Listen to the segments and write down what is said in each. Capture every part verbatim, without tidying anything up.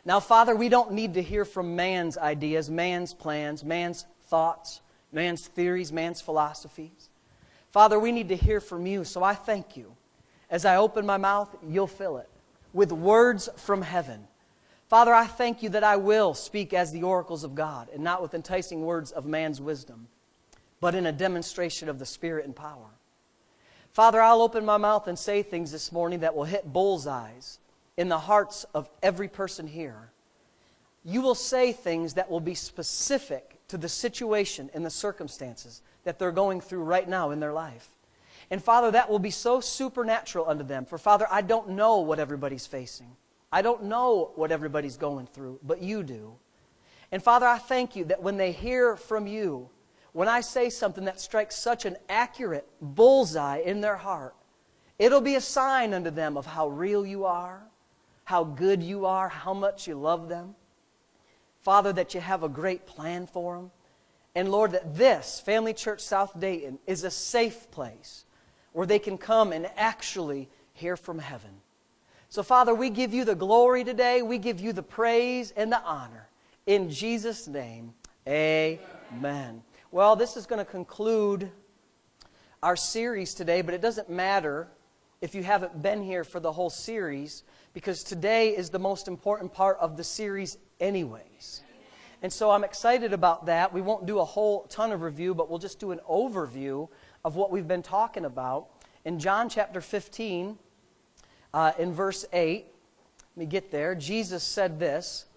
Now, Father, we don't need to hear from man's ideas, man's plans, man's thoughts, man's theories, man's philosophies. Father, we need to hear from you, so I thank you. As I open my mouth, you'll fill it with words from heaven. Father, I thank you that I will speak as the oracles of God and not with enticing words of man's wisdom, but in a demonstration of the Spirit and power. Father, I'll open my mouth and say things this morning that will hit bullseyes in the hearts of every person here. You will say things that will be specific to the situation and the circumstances that they're going through right now in their life. And Father, that will be so supernatural unto them. For Father, I don't know what everybody's facing. I don't know what everybody's going through, but you do. And Father, I thank you that when they hear from you, when I say something that strikes such an accurate bullseye in their heart, it'll be a sign unto them of how real you are, how good you are, how much you love them. Father, that you have a great plan for them. And Lord, that this, Family Church South Dayton, is a safe place where they can come and actually hear from heaven. So Father, we give you the glory today. We give you the praise and the honor. In Jesus' name, amen. Well, this is going to conclude our series today, but it doesn't matter if you haven't been here for the whole series, because today is the most important part of the series anyways. And so I'm excited about that. We won't do a whole ton of review, but we'll just do an overview of what we've been talking about. In John chapter fifteen, uh, in verse eight, let me get there, Jesus said this,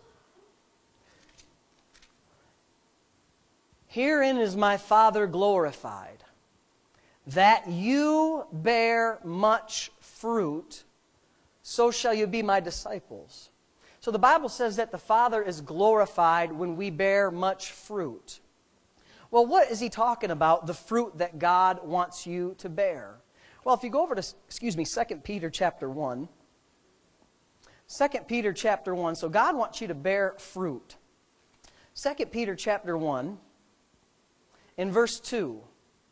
"Herein is my Father glorified, that you bear much fruit, so shall you be my disciples." So the Bible says that the Father is glorified when we bear much fruit. Well, what is he talking about, the fruit that God wants you to bear? Well, if you go over to, excuse me, Second Peter chapter one. Second Peter chapter one. So God wants you to bear fruit. Second Peter chapter one, in verse two.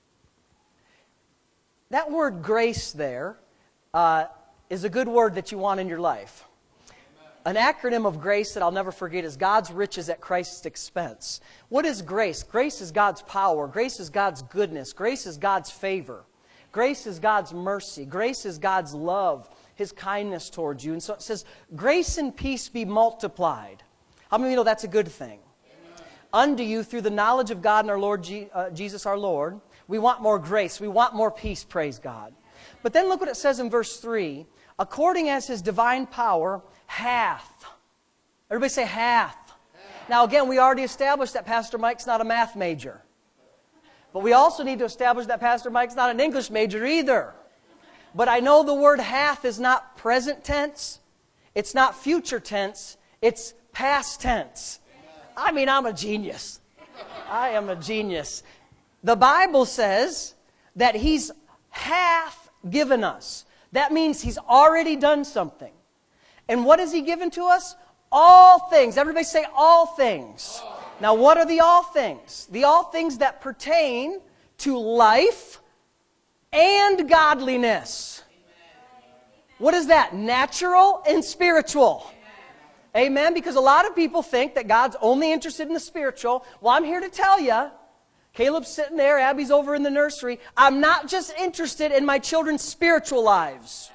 That word grace there uh, is a good word that you want in your life. An acronym of grace that I'll never forget is God's riches at Christ's expense. What is grace? Grace is God's power. Grace is God's goodness. Grace is God's favor. Grace is God's mercy. Grace is God's love, His kindness towards you. And so it says, grace and peace be multiplied. How many of you know that's a good thing? Amen. Unto you through the knowledge of God and our Lord Je- uh, Jesus our Lord. We want more grace. We want more peace, praise God. But then look what it says in verse three. According as His divine power hath. Everybody say hath. hath. Now again, we already established that Pastor Mike's not a math major. But we also need to establish that Pastor Mike's not an English major either. But I know the word hath is not present tense. It's not future tense. It's past tense. I mean, I'm a genius. I am a genius. The Bible says that He's hath given us. That means He's already done something. And what has He given to us? All things. Everybody say all things. All. Now what are the all things? The all things that pertain to life and godliness. Amen. What is that? Natural and spiritual. Amen. Amen. Because a lot of people think that God's only interested in the spiritual. Well, I'm here to tell you, Caleb's sitting there, Abby's over in the nursery. I'm not just interested in my children's spiritual lives.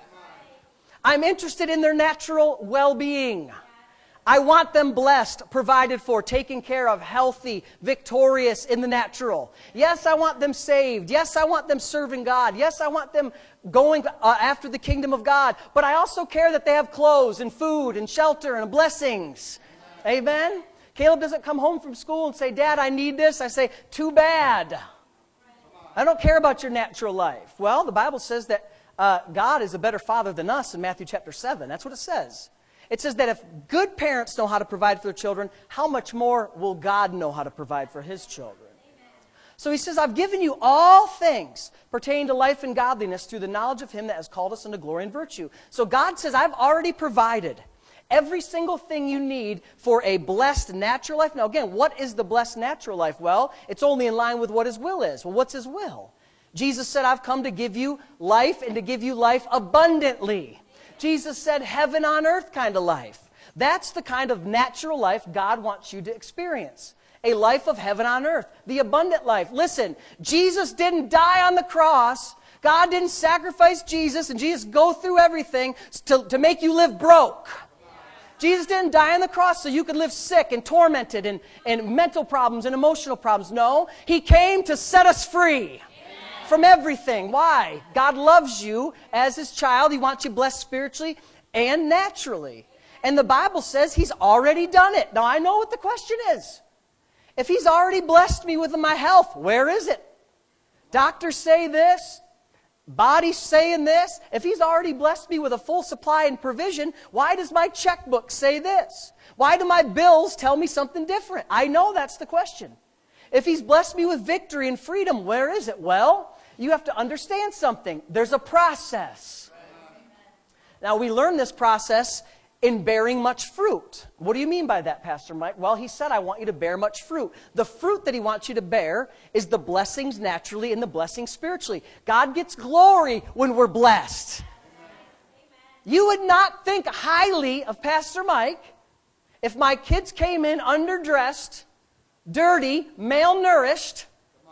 I'm interested in their natural well-being. I want them blessed, provided for, taken care of, healthy, victorious in the natural. Yes, I want them saved. Yes, I want them serving God. Yes, I want them going uh, after the kingdom of God. But I also care that they have clothes and food and shelter and blessings. Amen? Amen? Caleb doesn't come home from school and say, Dad, I need this. I say, too bad. I don't care about your natural life. Well, the Bible says that Uh, God is a better father than us in Matthew chapter seven. That's what it says. It says that if good parents know how to provide for their children, how much more will God know how to provide for His children? Amen. So He says, I've given you all things pertaining to life and godliness through the knowledge of Him that has called us unto glory and virtue. So God says, I've already provided every single thing you need for a blessed natural life. Now again, what is the blessed natural life? Well, it's only in line with what His will is. Well, what's His will? Jesus said, I've come to give you life and to give you life abundantly. Jesus said, heaven on earth kind of life. That's the kind of natural life God wants you to experience. A life of heaven on earth, the abundant life. Listen, Jesus didn't die on the cross. God didn't sacrifice Jesus and Jesus go through everything to, to make you live broke. Jesus didn't die on the cross so you could live sick and tormented and, and mental problems and emotional problems. No, He came to set us free from everything. Why? God loves you as His child. He wants you blessed spiritually and naturally. And the Bible says He's already done it. Now, I know what the question is. If He's already blessed me with my health, where is it? Doctors say this. Body's saying this. If He's already blessed me with a full supply and provision, why does my checkbook say this? Why do my bills tell me something different? I know that's the question. If He's blessed me with victory and freedom, where is it? Well, you have to understand something. There's a process. Now, we learn this process in bearing much fruit. What do you mean by that, Pastor Mike? Well, He said, I want you to bear much fruit. The fruit that He wants you to bear is the blessings naturally and the blessings spiritually. God gets glory when we're blessed. You would not think highly of Pastor Mike if my kids came in underdressed, dirty, malnourished,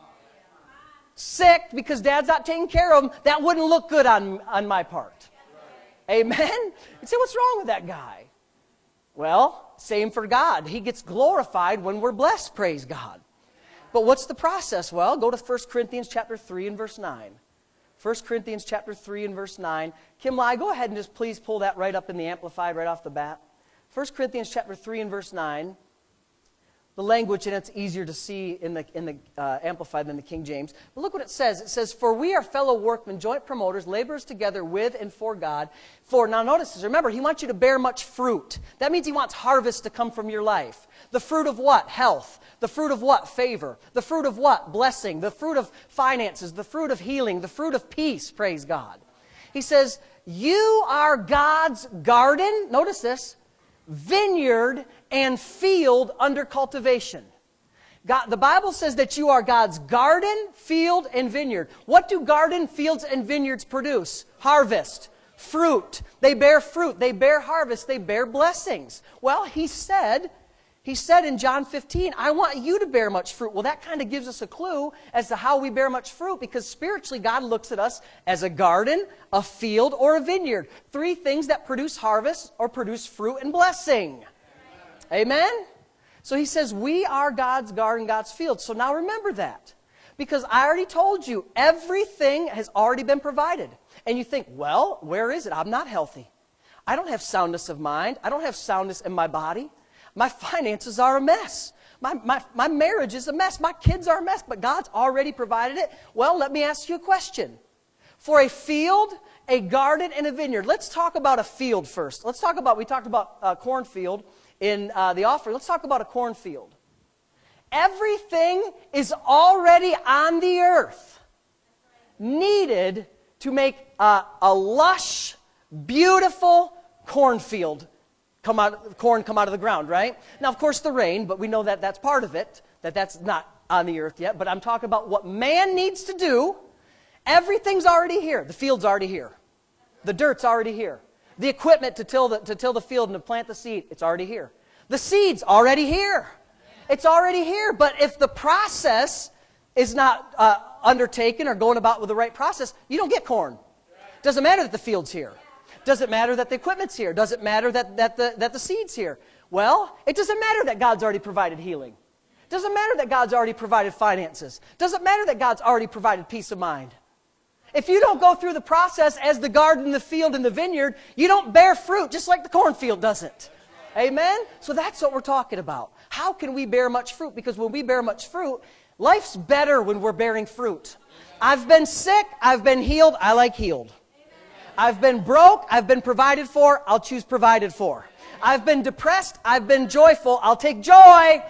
sick because Dad's not taking care of them. That wouldn't look good on, on my part. Amen? You say, what's wrong with that guy? Well, same for God. He gets glorified when we're blessed, praise God. But what's the process? Well, go to First Corinthians chapter three and verse nine. First Corinthians chapter three and verse nine. Kim Lai, go ahead and just please pull that right up in the Amplified right off the bat. First Corinthians chapter three and verse nine. The language, and it's easier to see in the, in the uh, Amplified than the King James. But look what it says. It says, for we are fellow workmen, joint promoters, laborers together with and for God. For, now notice this, remember, He wants you to bear much fruit. That means He wants harvest to come from your life. The fruit of what? Health. The fruit of what? Favor. The fruit of what? Blessing. The fruit of finances. The fruit of healing. The fruit of peace, praise God. He says, you are God's garden, notice this, vineyard and field under cultivation. God, the Bible says that you are God's garden, field, and vineyard. What do garden, fields, and vineyards produce? Harvest, fruit. They bear fruit. They bear harvest. They bear blessings. Well, He said, He said in John fifteen, I want you to bear much fruit. Well, that kind of gives us a clue as to how we bear much fruit, because spiritually God looks at us as a garden, a field, or a vineyard. Three things that produce harvest or produce fruit and blessing. Amen? Amen? So He says we are God's garden, God's field. So now remember that. Because I already told you, everything has already been provided. And you think, well, where is it? I'm not healthy. I don't have soundness of mind. I don't have soundness in my body. My finances are a mess. My, my, my marriage is a mess. My kids are a mess. But God's already provided it. Well, let me ask you a question. For a field, a garden, and a vineyard. Let's talk about a field first. Let's talk about, we talked about a cornfield in uh, the offering. Let's talk about a cornfield. Everything is already on the earth needed to make a, a lush, beautiful cornfield come out, corn come out of the ground, right? Now, of course, the rain, but we know that that's part of it, that that's not on the earth yet. But I'm talking about what man needs to do. Everything's already here. The field's already here. The dirt's already here. The equipment to till the, to till the field and to plant the seed, it's already here. The seed's already here. It's already here. But if the process is not uh, undertaken or going about with the right process, you don't get corn. Doesn't matter that the field's here. Doesn't matter that the equipment's here. Doesn't matter that, that, the, that the seed's here. Well, it doesn't matter that God's already provided healing. Doesn't matter that God's already provided finances. Doesn't matter that God's already provided peace of mind. If you don't go through the process as the garden, the field, and the vineyard, you don't bear fruit, just like the cornfield doesn't. Amen? So that's what we're talking about. How can we bear much fruit? Because when we bear much fruit, life's better when we're bearing fruit. I've been sick, I've been healed, I like healed. I've been broke, I've been provided for, I'll choose provided for. I've been depressed, I've been joyful, I'll take joy.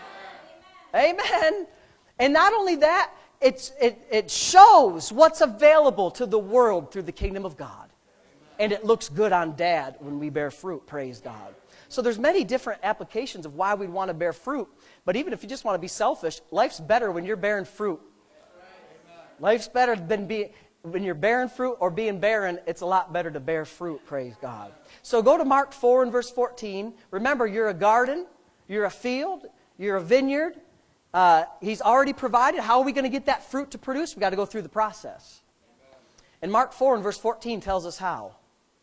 Amen. And not only that, it's, it, it shows what's available to the world through the kingdom of God. And it looks good on Dad when we bear fruit, praise God. So there's many different applications of why we'd want to bear fruit. But even if you just want to be selfish, life's better when you're bearing fruit. Life's better than being... when you're bearing fruit or being barren, it's a lot better to bear fruit, praise God. So go to Mark four and verse fourteen. Remember, you're a garden, you're a field, you're a vineyard. Uh, he's already provided. How are we going to get that fruit to produce? We've got to go through the process. And Mark four and verse fourteen tells us how.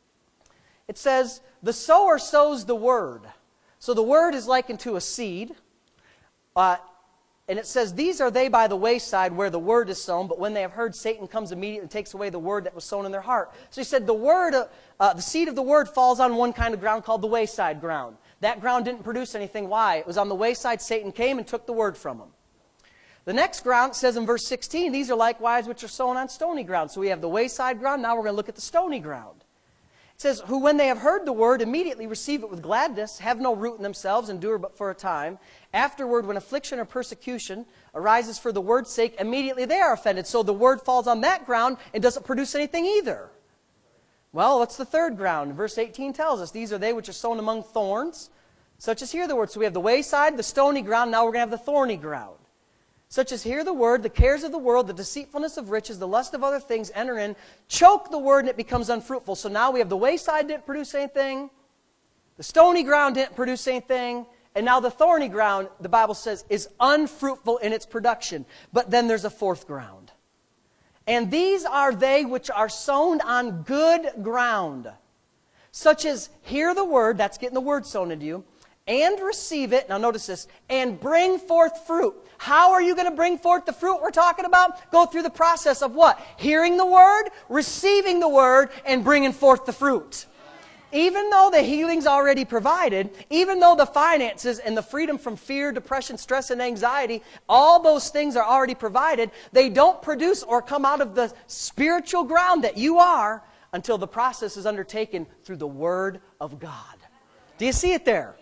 It says, the sower sows the word. So the word is likened to a seed. Uh, and it says, these are they by the wayside where the word is sown, but when they have heard, Satan comes immediately and takes away the word that was sown in their heart. So he said the word, uh, uh, the seed of the word falls on one kind of ground called the wayside ground. That ground didn't produce anything. Why? It was on the wayside. Satan came and took the word from him. The next ground says in verse sixteen, these are likewise which are sown on stony ground. So we have the wayside ground. Now we're going to look at the stony ground. It says, who when they have heard the word, immediately receive it with gladness, have no root in themselves, endure but for a time. Afterward, when affliction or persecution arises for the word's sake, immediately they are offended. So the word falls on that ground and doesn't produce anything either. Well, what's the third ground? Verse eighteen tells us, these are they which are sown among thorns, such as hear the word. So we have the wayside, the stony ground, now we're going to have the thorny ground. Such as hear the word, the cares of the world, the deceitfulness of riches, the lust of other things enter in, choke the word, and it becomes unfruitful. So now we have the wayside didn't produce anything, the stony ground didn't produce anything, and now the thorny ground, the Bible says, is unfruitful in its production. But then there's a fourth ground. And these are they which are sown on good ground, such as hear the word, that's getting the word sown into you, and receive it, now notice this, and bring forth fruit. How are you going to bring forth the fruit we're talking about? Go through the process of what? Hearing the word, receiving the word, and bringing forth the fruit. Even though the healing's already provided, even though the finances and the freedom from fear, depression, stress, and anxiety, all those things are already provided, they don't produce or come out of the spiritual ground that you are until the process is undertaken through the Word of God. Do you see it there?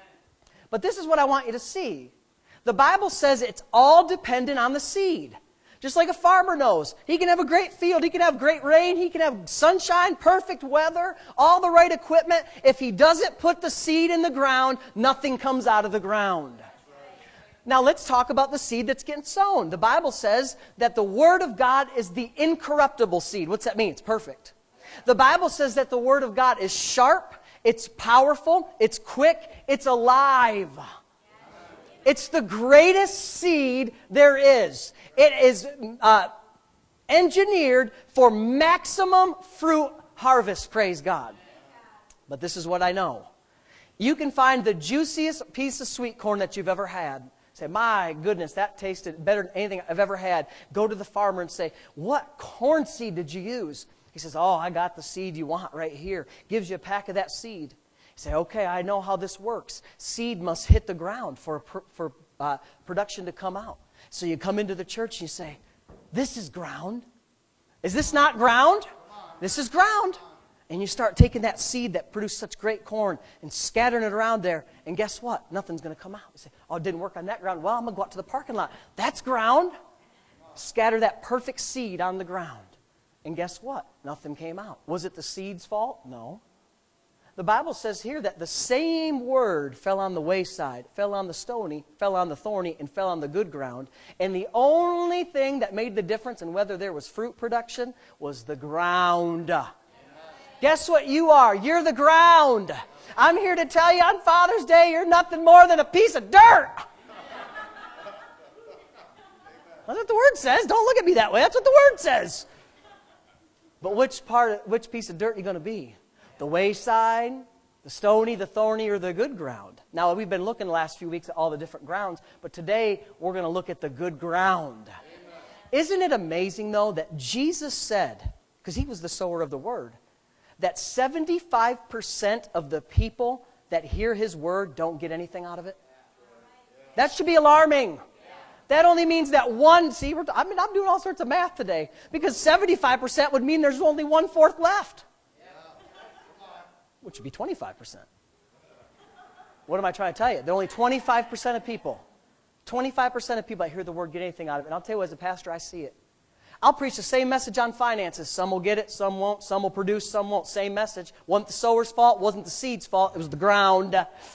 But this is what I want you to see. The Bible says it's all dependent on the seed. Just like a farmer knows. He can have a great field, he can have great rain, he can have sunshine, perfect weather, all the right equipment. If he doesn't put the seed in the ground, nothing comes out of the ground. Now let's talk about the seed that's getting sown. The Bible says that the Word of God is the incorruptible seed. What's that mean? It's perfect. The Bible says that the Word of God is sharp, it's powerful, it's quick, it's alive. It's the greatest seed there is. It is uh, engineered for maximum fruit harvest, praise God. But this is what I know. You can find the juiciest piece of sweet corn that you've ever had. Say, my goodness, that tasted better than anything I've ever had. Go to the farmer and say, what corn seed did you use? He says, oh, I got the seed you want right here. Gives you a pack of that seed. You say, okay, I know how this works. Seed must hit the ground for, for uh, production to come out. So you come into the church and you say, this is ground. Is this not ground? This is ground. And you start taking that seed that produced such great corn and scattering it around there. And guess what? Nothing's going to come out. You say, oh, it didn't work on that ground. Well, I'm going to go out to the parking lot. That's ground. Scatter that perfect seed on the ground. And guess what? Nothing came out. Was it the seed's fault? No. The Bible says here that the same word fell on the wayside, fell on the stony, fell on the thorny, and fell on the good ground. And the only thing that made the difference in whether there was fruit production was the ground. Amen. Guess what you are? You're the ground. I'm here to tell you on Father's Day, you're nothing more than a piece of dirt. That's what the Word says. Don't look at me that way. That's what the Word says. But which part, which piece of dirt are you going to be? The wayside, the stony, the thorny, or the good ground? Now, we've been looking the last few weeks at all the different grounds, but today we're going to look at the good ground. Amen. Isn't it amazing, though, that Jesus said, because He was the sower of the Word, that seventy-five percent of the people that hear His Word don't get anything out of it? That should be alarming. That only means that one, see, we're, I mean, I'm doing all sorts of math today, because seventy-five percent would mean there's only one-fourth left, which would be twenty-five percent. What am I trying to tell you? There are only twenty-five percent of people, twenty-five percent of people that hear the Word get anything out of it. And I'll tell you, as a pastor, I see it. I'll preach the same message on finances. Some will get it, some won't. Some will produce, some won't. Same message. Wasn't the sower's fault, wasn't the seed's fault. It was the ground.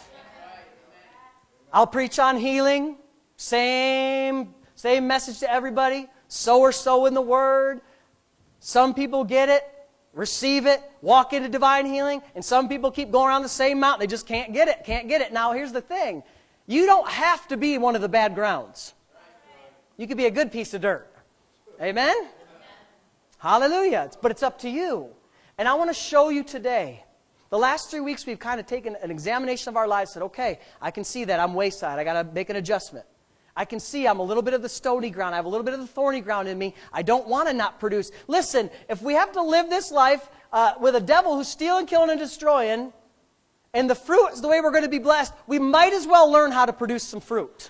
I'll preach on healing. Same, same message to everybody. Sower, sow in the Word. Some people get it, receive it, walk into divine healing, and some people keep going around the same mountain. They just can't get it, can't get it. Now, here's the thing. You don't have to be one of the bad grounds. You could be a good piece of dirt. Amen? Amen. Hallelujah. But it's up to you. And I want to show you today. The last three weeks we've kind of taken an examination of our lives and said, okay, I can see that I'm wayside. I got to make an adjustment. I can see I'm a little bit of the stony ground. I have a little bit of the thorny ground in me. I don't want to not produce. Listen, if we have to live this life uh, with a devil who's stealing, killing, and destroying, and the fruit is the way we're going to be blessed, we might as well learn how to produce some fruit.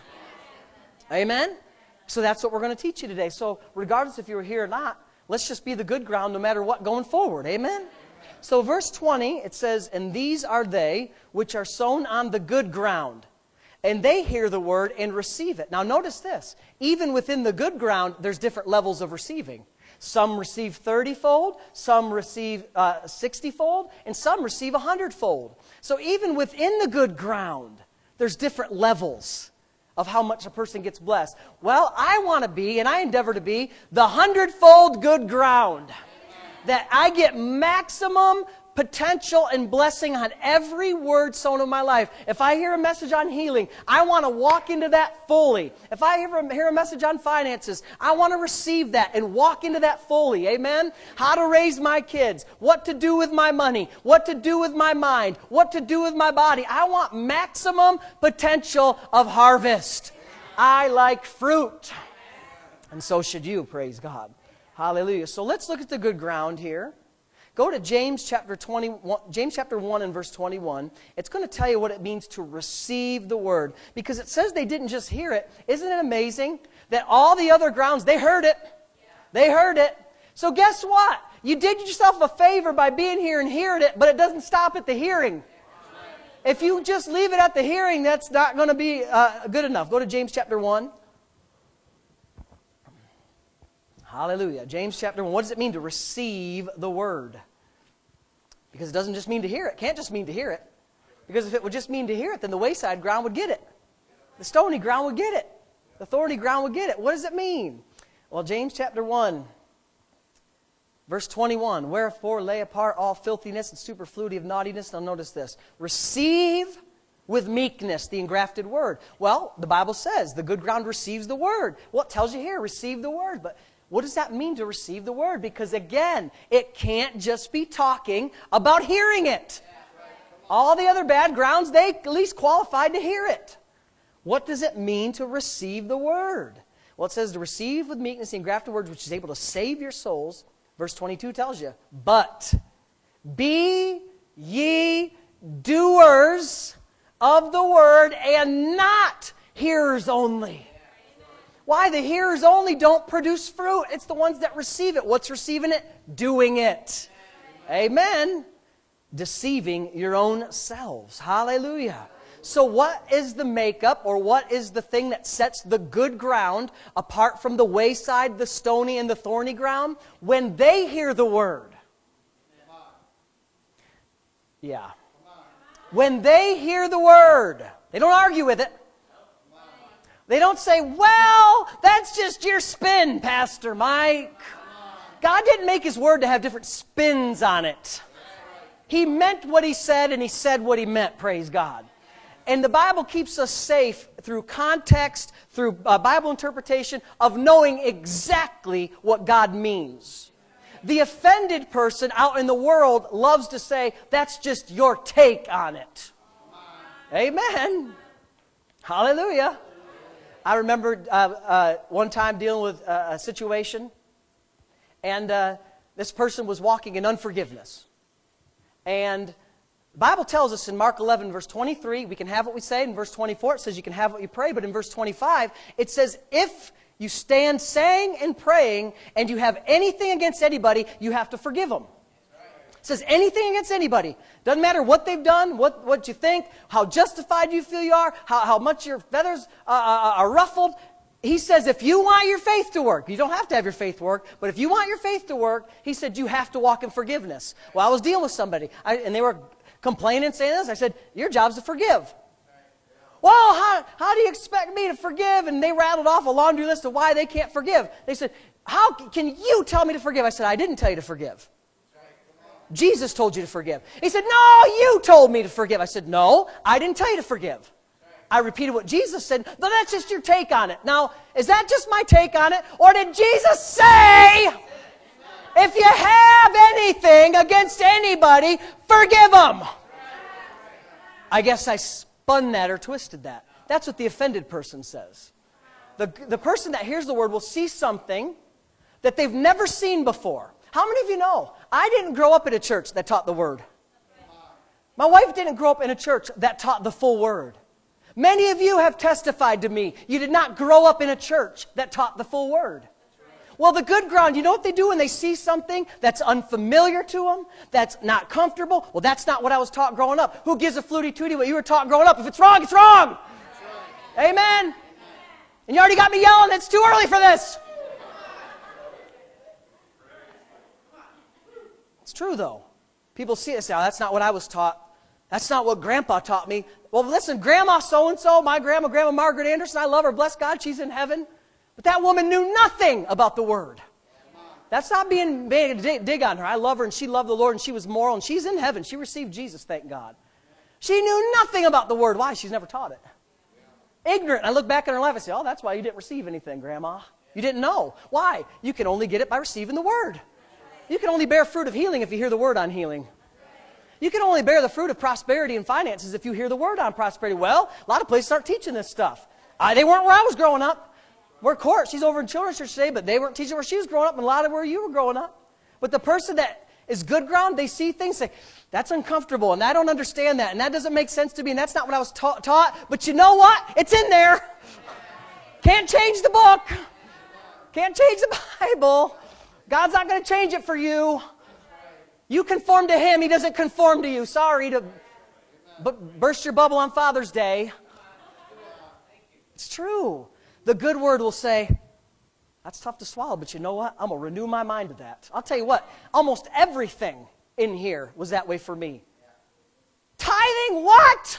Amen? So that's what we're going to teach you today. So regardless if you were here or not, let's just be the good ground no matter what going forward. Amen? So verse twenty, it says, and these are they which are sown on the good ground. And they hear the word and receive it. Now notice this. Even within the good ground, there's different levels of receiving. Some receive thirty-fold, some receive uh, sixty-fold, and some receive one hundred-fold. So even within the good ground, there's different levels of how much a person gets blessed. Well, I want to be, and I endeavor to be, the hundredfold good ground. That I get maximum potential and blessing on every word sown in my life. If I hear a message on healing, I want to walk into that fully. If I hear a, hear a message on finances, I want to receive that and walk into that fully. Amen? How to raise my kids, what to do with my money, what to do with my mind, what to do with my body. I want maximum potential of harvest. I like fruit. And so should you, praise God. Hallelujah. So let's look at the good ground here. Go to James chapter twenty-one, James chapter one and verse twenty-one. It's going to tell you what it means to receive the word. Because it says they didn't just hear it. Isn't it amazing that all the other grounds, they heard it. They heard it. So guess what? You did yourself a favor by being here and hearing it, but it doesn't stop at the hearing. If you just leave it at the hearing, that's not going to be uh, good enough. Go to James chapter one. Hallelujah. James chapter one. What does it mean to receive the word? Because it doesn't just mean to hear it. It can't just mean to hear it. Because if it would just mean to hear it, then the wayside ground would get it. The stony ground would get it. The thorny ground would get it. What does it mean? Well, James chapter one, verse twenty-one. Wherefore lay apart all filthiness and superfluity of naughtiness. Now notice this. Receive with meekness the engrafted word. Well, the Bible says the good ground receives the word. Well, it tells you here, receive the word. But what does that mean to receive the word? Because again, it can't just be talking about hearing it. All the other bad grounds, they at least qualified to hear it. What does it mean to receive the word? Well, it says to receive with meekness the engrafted word, which is able to save your souls. Verse twenty-two tells you, but be ye doers of the word and not hearers only. Why? The hearers only don't produce fruit. It's the ones that receive it. What's receiving it? Doing it. Amen. Deceiving your own selves. Hallelujah. So what is the makeup, or what is the thing that sets the good ground apart from the wayside, the stony, and the thorny ground? When they hear the word. Yeah. When they hear the word. They don't argue with it. They don't say, well, that's just your spin, Pastor Mike. God didn't make His word to have different spins on it. He meant what He said, and He said what He meant, praise God. And the Bible keeps us safe through context, through uh, Bible interpretation, of knowing exactly what God means. The offended person out in the world loves to say, that's just your take on it. Amen. Hallelujah. I remember uh, uh, one time dealing with uh, a situation, and uh, this person was walking in unforgiveness. And the Bible tells us in Mark eleven, verse twenty-three, we can have what we say. In verse twenty-four, it says you can have what you pray. But in verse twenty-five, it says, if you stand saying and praying, and you have anything against anybody, you have to forgive them. It says anything against anybody. Doesn't matter what they've done, what, what you think, how justified you feel you are, how, how much your feathers uh, are ruffled. He says if you want your faith to work, you don't have to have your faith work, but if you want your faith to work, he said you have to walk in forgiveness. Well, I was dealing with somebody, I, and they were complaining, saying this. I said, your job's to forgive. Well, how, how do you expect me to forgive? And they rattled off a laundry list of why they can't forgive. They said, how can you tell me to forgive? I said, I didn't tell you to forgive. Jesus told you to forgive. He said, no, you told me to forgive. I said, no, I didn't tell you to forgive. I repeated what Jesus said, but that's just your take on it. Now, is that just my take on it? Or did Jesus say, if you have anything against anybody, forgive them? I guess I spun that or twisted that. That's what the offended person says. The, the person that hears the word will see something that they've never seen before. How many of you know? I didn't grow up in a church that taught the word. My wife didn't grow up in a church that taught the full word. Many of you have testified to me, you did not grow up in a church that taught the full word. Well, the good ground, you know what they do when they see something that's unfamiliar to them, that's not comfortable? Well, that's not what I was taught growing up. Who gives a flutie tootie what you were taught growing up? If it's wrong, it's wrong. Right. Amen. And you already got me yelling, it's too early for this. It's true, though. People see it and say, oh, that's not what I was taught. That's not what Grandpa taught me. Well, listen, Grandma so-and-so, my grandma, Grandma Margaret Anderson, I love her, bless God, she's in heaven. But that woman knew nothing about the Word. That's not being, being a dig on her. I love her, and she loved the Lord, and she was moral, and she's in heaven. She received Jesus, thank God. She knew nothing about the Word. Why? She's never taught it. Ignorant. I look back at her life and say, oh, that's why you didn't receive anything, Grandma. You didn't know. Why? You can only get it by receiving the Word. You can only bear fruit of healing if you hear the Word on healing. You can only bear the fruit of prosperity and finances if you hear the word on prosperity. Well, a lot of places aren't teaching this stuff. I, they weren't where I was growing up. We're Court. She's over in children's church today, but they weren't teaching where she was growing up and a lot of where you were growing up. But the person that is good ground, they see things, say, that's uncomfortable, and I don't understand that, and that doesn't make sense to me, and that's not what I was ta- taught. But you know what? It's in there. Can't change the book. Can't change the Bible. God's not going to change it for you. You conform to Him. He doesn't conform to you. Sorry to b- burst your bubble on Father's Day. It's true. The good word will say, that's tough to swallow, but you know what? I'm going to renew my mind to that. I'll tell you what, almost everything in here was that way for me. Tithing, what?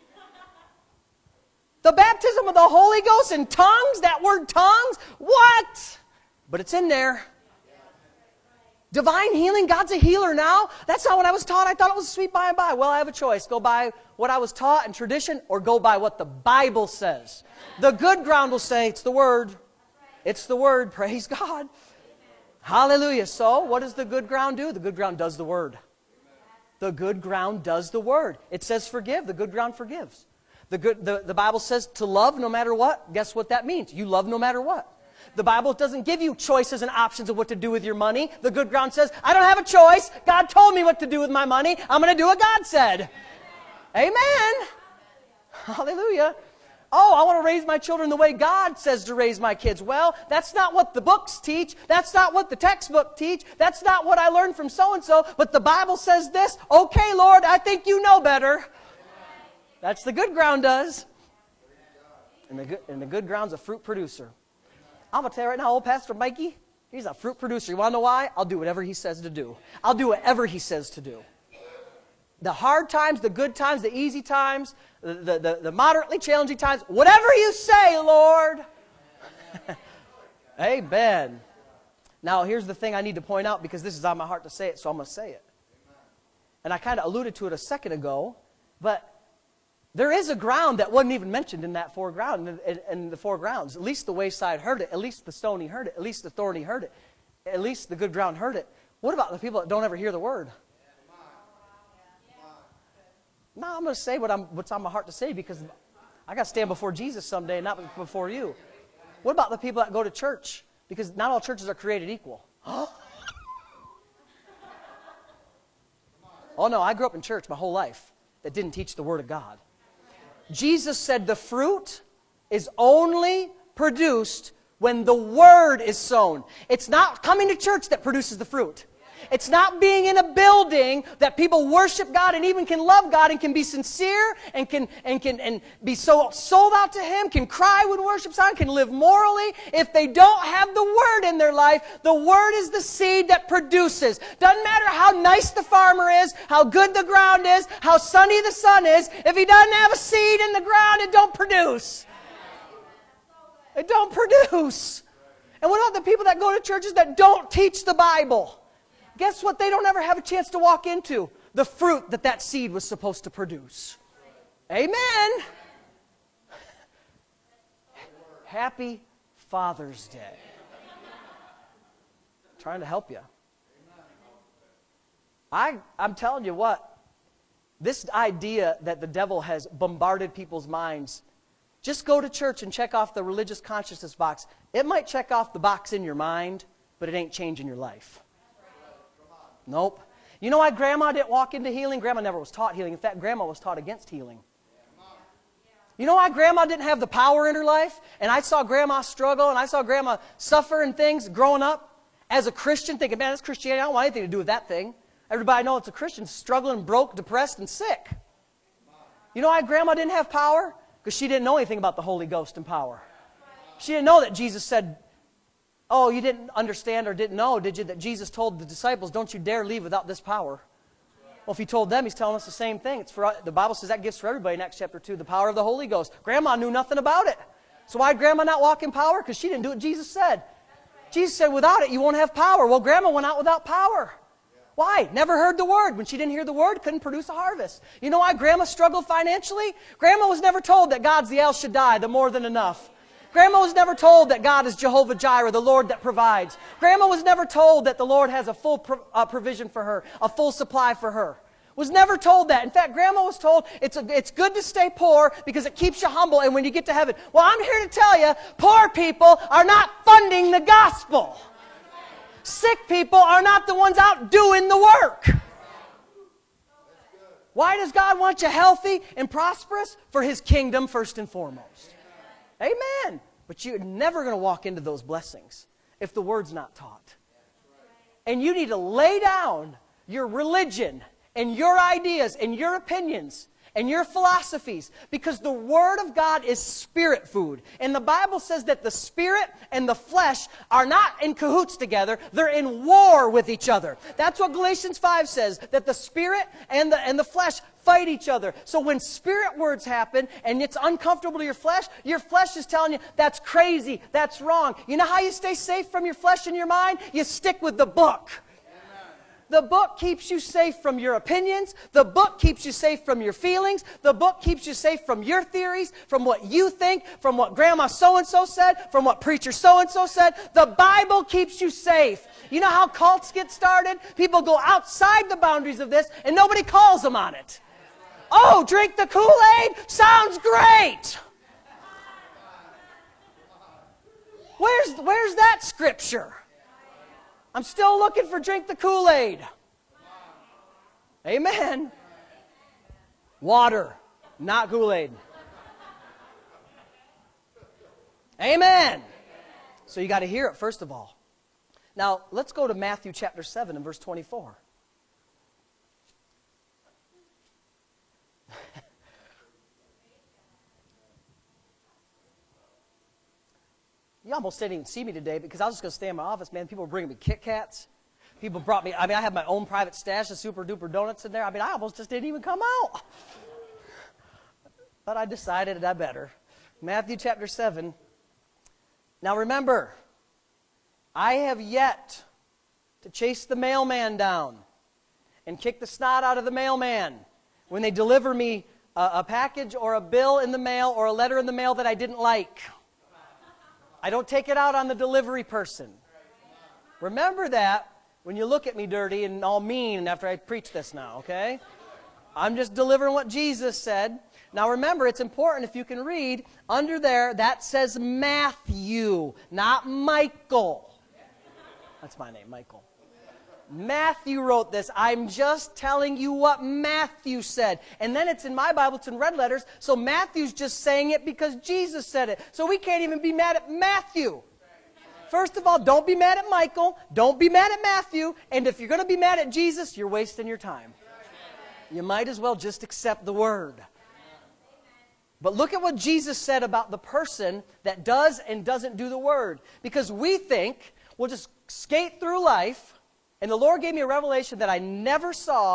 The baptism of the Holy Ghost and tongues, that word tongues, what? But it's in there. Divine healing, God's a healer now. That's not what I was taught. I thought it was sweet by and by. Well, I have a choice. Go by what I was taught in tradition or go by what the Bible says. The good ground will say, it's the Word. It's the Word. Praise God. Hallelujah. So, what does the good ground do? The good ground does the Word. The good ground does the Word. It says forgive. The good ground forgives. The, good, the, the Bible says to love no matter what. Guess what that means? You love no matter what. The Bible doesn't give you choices and options of what to do with your money. The good ground says, I don't have a choice. God told me what to do with my money. I'm going to do what God said. Amen. Amen. Hallelujah. Oh, I want to raise my children the way God says to raise my kids. Well, that's not what the books teach. That's not what the textbook teach. That's not what I learned from so-and-so. But the Bible says this. Okay, Lord, I think you know better. That's the good ground does. And the good, and the good ground's a fruit producer. I'm going to tell you right now, old Pastor Mikey, he's a fruit producer. You want to know why? I'll do whatever he says to do. I'll do whatever he says to do. The hard times, the good times, the easy times, the, the, the, the moderately challenging times, whatever you say, Lord. Amen. Now, here's the thing I need to point out because this is on my heart to say it, so I'm going to say it. And I kind of alluded to it a second ago, but there is a ground that wasn't even mentioned in that foreground, in, in, in the foregrounds. At least the wayside heard it. At least the stony heard it. At least the thorny heard it. At least the good ground heard it. What about the people that don't ever hear the word? No, I'm going to say what I'm, what's on my heart to say because I got to stand before Jesus someday, not before you. What about the people that go to church? Because not all churches are created equal. Oh no, I grew up in church my whole life that didn't teach the Word of God. Jesus said the fruit is only produced when the Word is sown. It's not coming to church that produces the fruit. It's not being in a building that people worship God and even can love God and can be sincere and can and can and be so sold out to Him, can cry when worship's on, can live morally. If they don't have the Word in their life, the Word is the seed that produces. Doesn't matter how nice the farmer is, how good the ground is, how sunny the sun is. If he doesn't have a seed in the ground, it don't produce. It don't produce. And what about the people that go to churches that don't teach the Bible? Guess what they don't ever have a chance to walk into? The fruit that that seed was supposed to produce. Amen. Happy Father's Day. I'm trying to help you. I, I'm telling you what, this idea that the devil has bombarded people's minds, just go to church and check off the religious consciousness box. It might check off the box in your mind, but it ain't changing your life. Nope. You know why Grandma didn't walk into healing? Grandma never was taught healing. In fact, Grandma was taught against healing. You know why Grandma didn't have the power in her life? And I saw Grandma struggle, and I saw Grandma suffer and things growing up as a Christian, thinking, man, that's Christianity. I don't want anything to do with that thing. Everybody knows it's a Christian, struggling, broke, depressed, and sick. You know why Grandma didn't have power? Because she didn't know anything about the Holy Ghost and power. She didn't know that Jesus said, oh, you didn't understand or didn't know, did you, that Jesus told the disciples, don't you dare leave without this power. Well, if he told them, he's telling us the same thing. It's for, the Bible says that gift's for everybody in Acts chapter two, the power of the Holy Ghost. Grandma knew nothing about it. So why did Grandma not walk in power? Because she didn't do what Jesus said. Jesus said, without it, you won't have power. Well, Grandma went out without power. Why? Never heard the word. When she didn't hear the word, couldn't produce a harvest. You know why Grandma struggled financially? Grandma was never told that God's the El Shaddai, the more than enough. Grandma was never told that God is Jehovah Jireh, the Lord that provides. Grandma was never told that the Lord has a full pro- uh, provision for her, a full supply for her. Was never told that. In fact, Grandma was told it's, a, it's good to stay poor because it keeps you humble, and when you get to heaven. Well, I'm here to tell you, poor people are not funding the gospel. Sick people are not the ones out doing the work. Why does God want you healthy and prosperous? For His kingdom first and foremost. Amen. But you're never going to walk into those blessings if the Word's not taught. And you need to lay down your religion and your ideas and your opinions and your philosophies, because the Word of God is spirit food. And the Bible says that the spirit and the flesh are not in cahoots together. They're in war with each other. That's what Galatians five says, that the spirit and the, and the flesh fight each other. So when spirit words happen and it's uncomfortable to your flesh, your flesh is telling you, that's crazy, that's wrong. You know how you stay safe from your flesh and your mind? You stick with the book. The book keeps you safe from your opinions. The book keeps you safe from your feelings. The book keeps you safe from your theories, from what you think, from what Grandma so-and-so said, from what preacher so-and-so said. The Bible keeps you safe. You know how cults get started? People go outside the boundaries of this, and nobody calls them on it. Oh, drink the Kool-Aid? Sounds great. Where's, where's that scripture? I'm still looking for drink the Kool-Aid. Amen. Water, not Kool-Aid. Amen. So you got to hear it first of all. Now, let's go to Matthew chapter seven and verse twenty-four. You almost didn't even see me today because I was just going to stay in my office, man. People were bringing me Kit Kats. People brought me, I mean, I have my own private stash of super duper donuts in there. I mean, I almost just didn't even come out. But I decided that I better. Matthew chapter seven. Now remember, I have yet to chase the mailman down and kick the snot out of the mailman when they deliver me a, a package or a bill in the mail or a letter in the mail that I didn't like. I don't take it out on the delivery person. Remember that when you look at me dirty and all mean after I preach this now, okay? I'm just delivering what Jesus said. Now remember, it's important if you can read, under there, that says Matthew, not Michael. That's my name, Michael. Matthew wrote this. I'm just telling you what Matthew said. And then it's in my Bible, it's in red letters, so Matthew's just saying it because Jesus said it. So we can't even be mad at Matthew. First of all, don't be mad at Michael. Don't be mad at Matthew. And if you're going to be mad at Jesus, you're wasting your time. You might as well just accept the word. But look at what Jesus said about the person that does and doesn't do the word. Because we think we'll just skate through life. And the Lord gave me a revelation that I never saw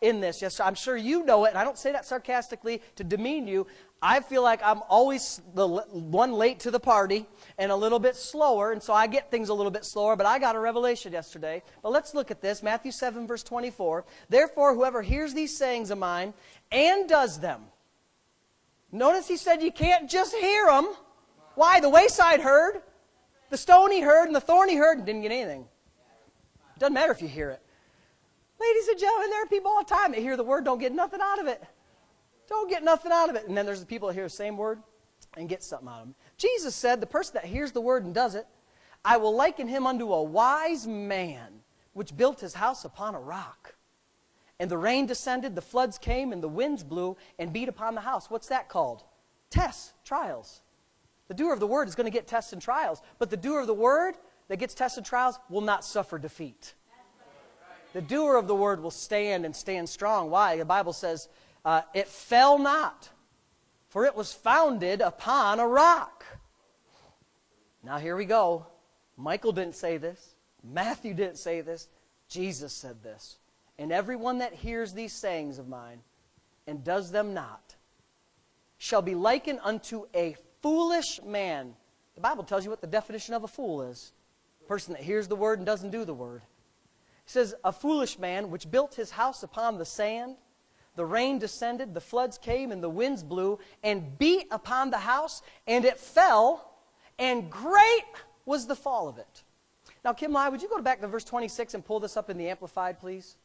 in this. Yes, I'm sure you know it, and I don't say that sarcastically to demean you. I feel like I'm always the one late to the party and a little bit slower, and so I get things a little bit slower, but I got a revelation yesterday. But let's look at this, Matthew seven, verse twenty-four. Therefore, whoever hears these sayings of mine and does them. Notice he said you can't just hear them. Why? The wayside heard, the stony heard, and the thorny heard, and didn't get anything. It doesn't matter if you hear it. Ladies and gentlemen, there are people all the time that hear the word, don't get nothing out of it. Don't get nothing out of it. And then there's the people that hear the same word and get something out of them. Jesus said, the person that hears the word and does it, I will liken him unto a wise man, which built his house upon a rock. And the rain descended, the floods came, and the winds blew and beat upon the house. What's that called? Tests, trials. The doer of the word is going to get tests and trials. But the doer of the word that gets tests and trials will not suffer defeat. The doer of the word will stand and stand strong. Why? The Bible says, uh, it fell not, for it was founded upon a rock. Now here we go. Michael didn't say this. Matthew didn't say this. Jesus said this. And everyone that hears these sayings of mine and does them not shall be likened unto a foolish man. The Bible tells you what the definition of a fool is. A person that hears the word and doesn't do the word. It says, a foolish man which built his house upon the sand. The rain descended, the floods came, and the winds blew, and beat upon the house, and it fell, and great was the fall of it. Now, Kim Lai, would you go back to verse twenty-six and pull this up in the Amplified, please?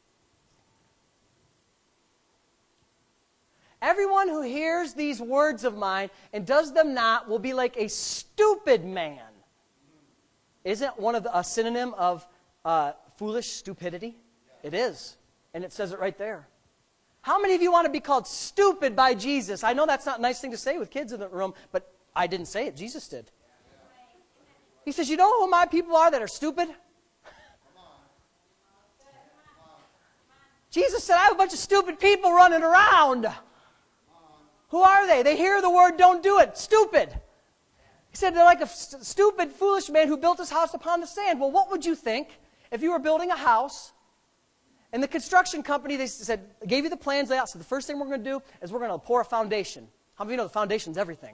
Everyone who hears these words of mine and does them not will be like a stupid man. Isn't one of the, a synonym of uh, foolish stupidity? It is. And it says it right there. How many of you want to be called stupid by Jesus? I know that's not a nice thing to say with kids in the room, but I didn't say it. Jesus did. He says, you know who my people are that are stupid? Jesus said, I have a bunch of stupid people running around. Who are they? They hear the word, don't do it. Stupid. He said they're like a st- stupid, foolish man who built his house upon the sand. Well, what would you think if you were building a house and the construction company, they said, gave you the plans laid out. So the first thing we're going to do is we're going to pour a foundation. How many of you know the foundation's everything?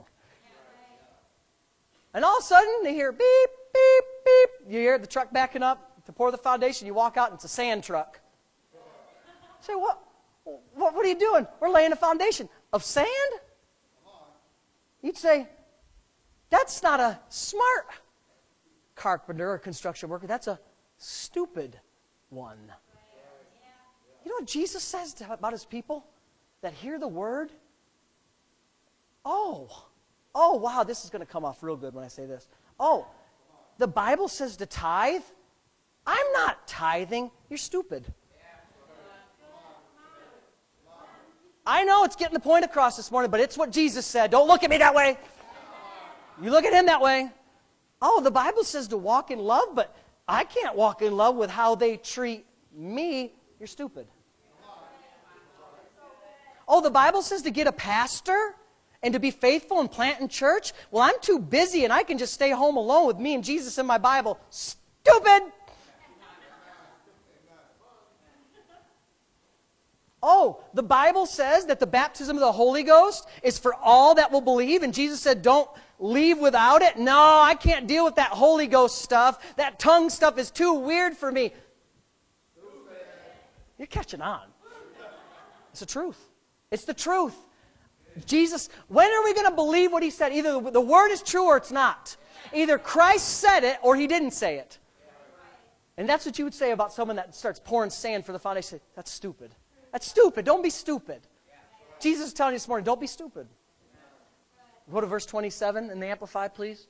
And all of a sudden, they hear beep, beep, beep. You hear the truck backing up to pour the foundation. You walk out and it's a sand truck. You say, what? What, what are you doing? We're laying a foundation of sand? You'd say, that's not a smart carpenter or construction worker. That's a stupid one. You know what Jesus says to, about his people that hear the word? Oh, oh, wow, this is going to come off real good when I say this. Oh, the Bible says to tithe? I'm not tithing. You're stupid. I know it's getting the point across this morning, but it's what Jesus said. Don't look at me that way. You look at him that way. Oh, the Bible says to walk in love, but I can't walk in love with how they treat me. You're stupid. Oh, the Bible says to get a pastor and to be faithful and plant in church? Well, I'm too busy and I can just stay home alone with me and Jesus in my Bible. Stupid! Oh, the Bible says that the baptism of the Holy Ghost is for all that will believe, and Jesus said, don't leave without it. No, I can't deal with that Holy Ghost stuff. That tongue stuff is too weird for me. You're catching on. It's the truth. It's the truth. Jesus, when are we going to believe what he said? Either the word is true or it's not. Either Christ said it or he didn't say it. And that's what you would say about someone that starts pouring sand for the foundation. That's stupid. That's stupid. Don't be stupid. Jesus is telling you this morning, don't be stupid. Go to verse twenty-seven in the Amplified, please.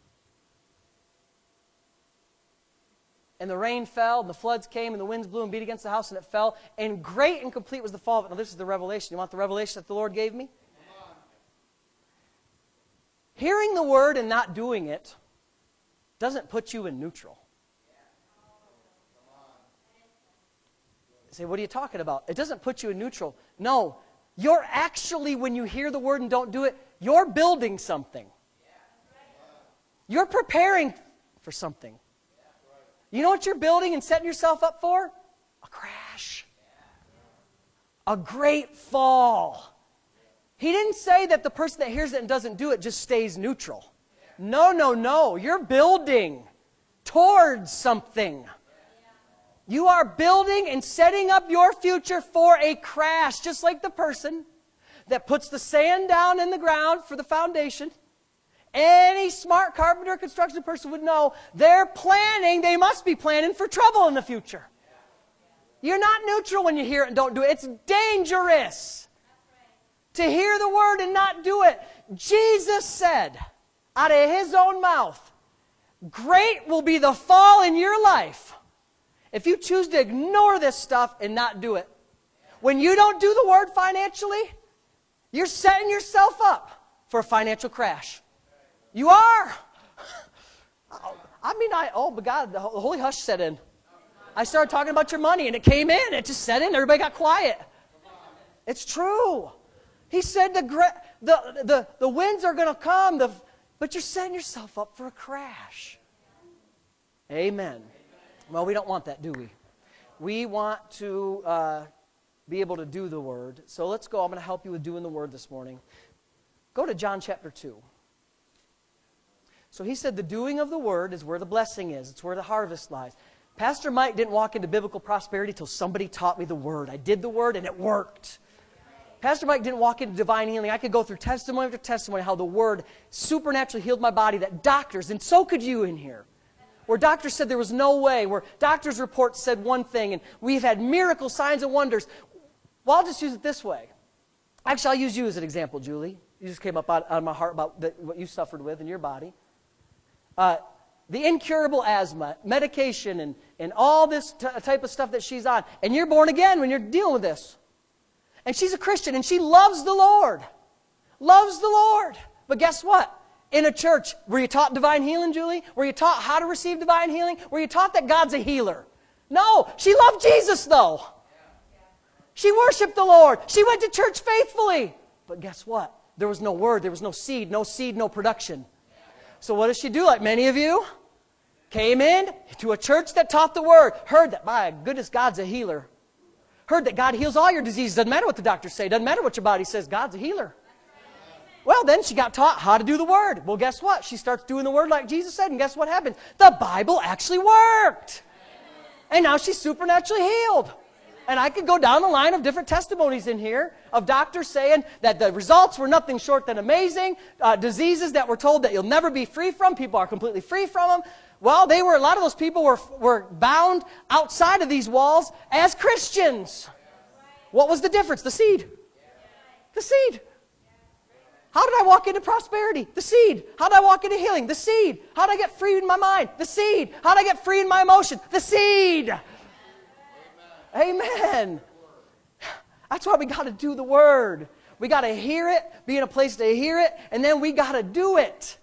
And the rain fell, and the floods came, and the winds blew and beat against the house, and it fell. And great and complete was the fall of it. Now, this is the revelation. You want the revelation that the Lord gave me? Hearing the word and not doing it doesn't put you in neutral. You say, what are you talking about? It doesn't put you in neutral. No, you're actually, when you hear the word and don't do it, you're building something. You're preparing for something. You know what you're building and setting yourself up for? A crash. A great fall. He didn't say that the person that hears it and doesn't do it just stays neutral. No, no, no. You're building towards something. You are building and setting up your future for a crash, just like the person that puts the sand down in the ground for the foundation. Any smart carpenter or construction person would know they're planning, they must be planning for trouble in the future. You're not neutral when you hear it and don't do it. It's dangerous to hear the word and not do it. Jesus said out of His own mouth, great will be the fall in your life if you choose to ignore this stuff and not do it. When you don't do the word financially, you're setting yourself up for a financial crash. You are. I mean, I, oh, but God, the holy hush set in. I started talking about your money, and it came in. It just set in. Everybody got quiet. It's true. He said the the the, the winds are going to come, the, but you're setting yourself up for a crash. Amen. Well, we don't want that, do we? We want to uh, be able to do the Word. So let's go. I'm going to help you with doing the Word this morning. Go to John chapter two. So he said the doing of the Word is where the blessing is. It's where the harvest lies. Pastor Mike didn't walk into biblical prosperity until somebody taught me the Word. I did the Word and it worked. Pastor Mike didn't walk into divine healing. I could go through testimony after testimony how the Word supernaturally healed my body, that doctors, and so could you in here, where doctors said there was no way, where doctors' reports said one thing, and we've had miracle signs and wonders. Well, I'll just use it this way. Actually, I'll use you as an example, Julie. You just came up out, out of my heart about the, what you suffered with in your body. Uh, the incurable asthma, medication, and, and all this t- type of stuff that she's on. And you're born again when you're dealing with this. And she's a Christian, and she loves the Lord. Loves the Lord. But guess what? In a church, were you taught divine healing, Julie? Were you taught how to receive divine healing? Were you taught that God's a healer? No. She loved Jesus, though. She worshiped the Lord. She went to church faithfully. But guess what? There was no word. There was no seed. No seed, no production. So what does she do? Like many of you, came in to a church that taught the Word, heard that, my goodness, God's a healer. Heard that God heals all your diseases. Doesn't matter what the doctors say. Doesn't matter what your body says. God's a healer. Well, then she got taught how to do the Word. Well, guess what? She starts doing the Word like Jesus said, and guess what happens? The Bible actually worked. And now she's supernaturally healed. And I could go down the line of different testimonies in here of doctors saying that the results were nothing short than amazing. Uh, diseases that we're told that you'll never be free from. People are completely free from them. Well, they were, a lot of those people were, were bound outside of these walls as Christians. What was the difference? The seed. The seed. How did I walk into prosperity? The seed. How did I walk into healing? The seed. How did I get free in my mind? The seed. How did I get free in my emotion? The seed. Amen. That's why we got to do the Word. We got to hear it, be in a place to hear it, and then we got to do it.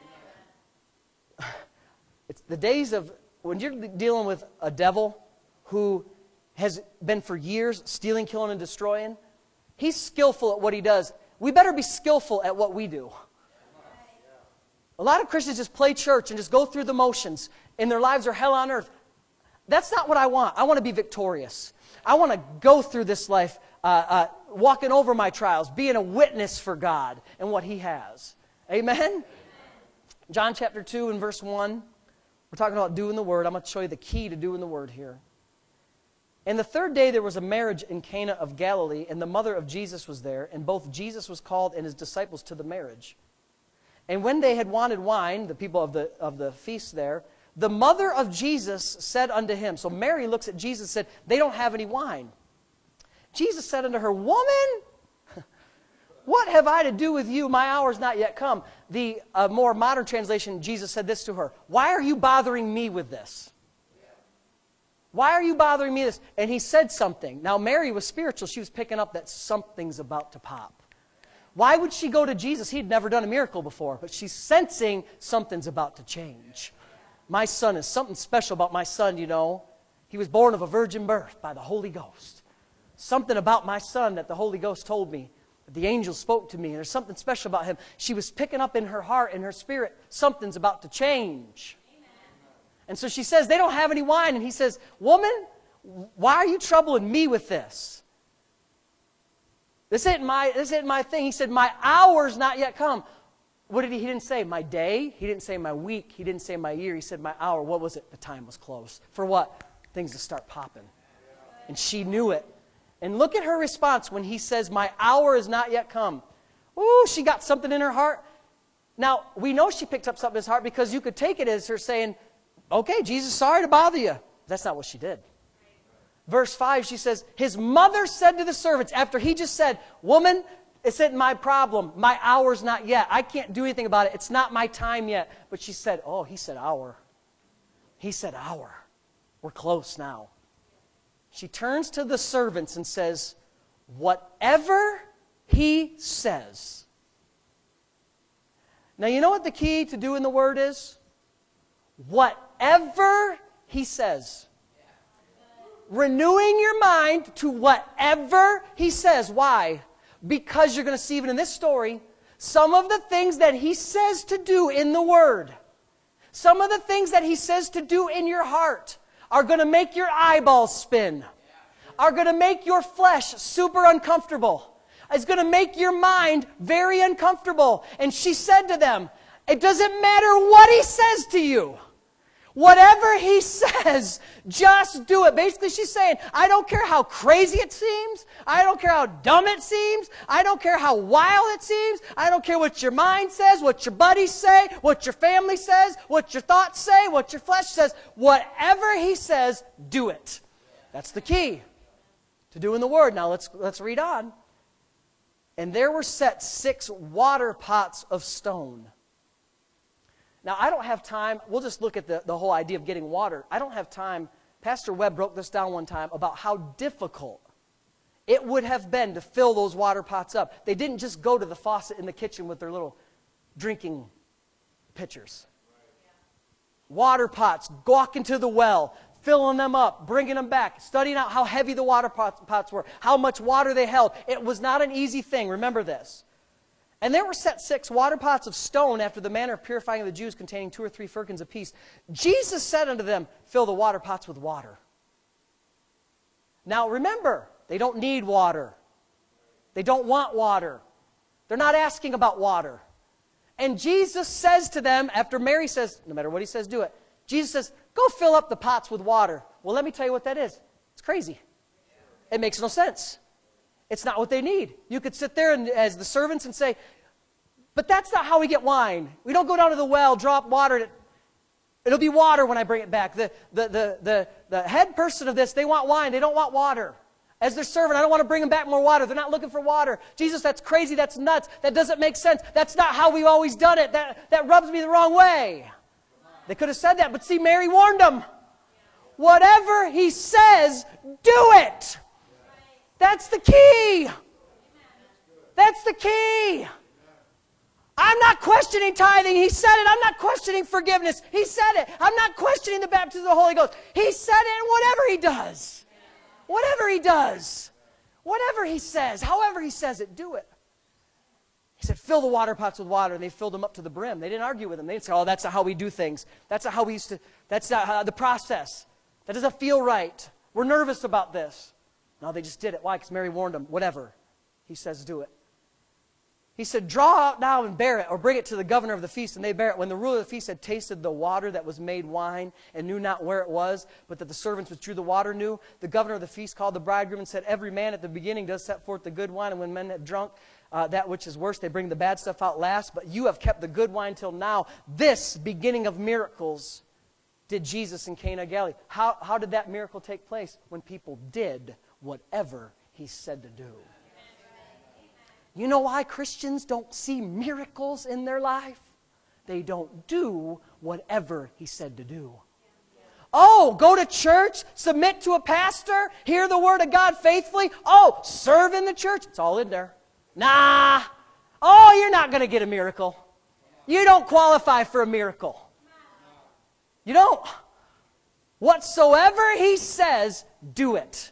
It's the days of when you're dealing with a devil who has been for years stealing, killing, and destroying. He's skillful at what he does. We better be skillful at what we do. A lot of Christians just play church and just go through the motions, and their lives are hell on earth. That's not what I want. I want to be victorious. I want to go through this life uh, uh, walking over my trials, being a witness for God and what He has. Amen? Amen? John chapter two and verse one. We're talking about doing the Word. I'm going to show you the key to doing the Word here. And the third day there was a marriage in Cana of Galilee, and the mother of Jesus was there, and both Jesus was called and His disciples to the marriage. And when they had wanted wine, the people of the, of the feast there, the mother of Jesus said unto him, so Mary looks at Jesus and said, they don't have any wine. Jesus said unto her, woman, what have I to do with you? My hour is not yet come. The uh, more modern translation, Jesus said this to her, why are you bothering me with this? Why are you bothering me with this? And he said something. Now Mary was spiritual. She was picking up that something's about to pop. Why would she go to Jesus? He'd never done a miracle before, but she's sensing something's about to change. My son is something special about my son, you know. He was born of a virgin birth by the Holy Ghost. Something about my son that the Holy Ghost told me, that the angel spoke to me, and there's something special about him. She was picking up in her heart, in her spirit, something's about to change. Amen. And so she says, they don't have any wine. And he says, woman, why are you troubling me with this? This isn't my, this isn't my thing. He said, my hour's not yet come. What did he, he didn't say my day. He didn't say my week. He didn't say my year. He said my hour. What was it? The time was close. For what? Things to start popping. And she knew it. And look at her response when he says, my hour is not yet come. Ooh, she got something in her heart. Now, we know she picked up something in his heart because you could take it as her saying, okay, Jesus, sorry to bother you. That's not what she did. Verse five, she says, his mother said to the servants, after he just said, woman, it's not my problem. My hour's not yet. I can't do anything about it. It's not my time yet. But she said, oh, he said hour. He said hour. We're close now. She turns to the servants and says, whatever he says. Now, you know what the key to doing the word is? Whatever he says. Renewing your mind to whatever he says. Why? Because you're going to see even in this story, some of the things that he says to do in the word, some of the things that he says to do in your heart are going to make your eyeballs spin, are going to make your flesh super uncomfortable. It's going to make your mind very uncomfortable. And she said to them, it doesn't matter what he says to you. Whatever he says, just do it. Basically, she's saying, I don't care how crazy it seems. I don't care how dumb it seems. I don't care how wild it seems. I don't care what your mind says, what your buddies say, what your family says, what your thoughts say, what your flesh says. Whatever he says, do it. That's the key to doing the word. Now, let's, let's read on. And there were set six water pots of stone. Now, I don't have time. We'll just look at the, the whole idea of getting water. I don't have time. Pastor Webb broke this down one time about how difficult it would have been to fill those water pots up. They didn't just go to the faucet in the kitchen with their little drinking pitchers. Water pots, walking to the well, filling them up, bringing them back, studying out how heavy the water pots, pots were, how much water they held. It was not an easy thing. Remember this. And there were set six water pots of stone after the manner of purifying of the Jews, containing two or three firkins apiece. Jesus said unto them, fill the water pots with water. Now remember, they don't need water. They don't want water. They're not asking about water. And Jesus says to them, after Mary says, no matter what he says, do it. Jesus says, go fill up the pots with water. Well, let me tell you what that is. It's crazy. It makes no sense. It's not what they need. You could sit there and, as the servants and say, but that's not how we get wine. We don't go down to the well, drop water. It'll be water when I bring it back. The, the, the, the, the head person of this, they want wine. They don't want water. As their servant, I don't want to bring them back more water. They're not looking for water. Jesus, that's crazy. That's nuts. That doesn't make sense. That's not how we've always done it. That, that rubs me the wrong way. They could have said that, but see, Mary warned them. Whatever he says, do it. That's the key. That's the key. I'm not questioning tithing. He said it. I'm not questioning forgiveness. He said it. I'm not questioning the baptism of the Holy Ghost. He said it, and whatever he does. Whatever he does. Whatever he says. However he says it, do it. He said, fill the water pots with water, and they filled them up to the brim. They didn't argue with him. They didn't say, oh, that's not how we do things. That's not how we used to, that's not how, the process. That doesn't feel right. We're nervous about this. No, they just did it. Why? Because Mary warned them. Whatever he says, do it. He said, draw out now and bear it, or bring it to the governor of the feast, and they bear it. When the ruler of the feast had tasted the water that was made wine, and knew not where it was, but that the servants which drew the water knew, the governor of the feast called the bridegroom and said, every man at the beginning does set forth the good wine, and when men have drunk uh, that which is worse, they bring the bad stuff out last, but you have kept the good wine till now. This beginning of miracles did Jesus in Cana of Galilee. How, how did that miracle take place? When people did whatever he said to do. You know why Christians don't see miracles in their life? They don't do whatever he said to do. Oh, go to church, submit to a pastor, hear the word of God faithfully. Oh, serve in the church. It's all in there. Nah. Oh, you're not going to get a miracle. You don't qualify for a miracle. You don't. Whatsoever he says, do it.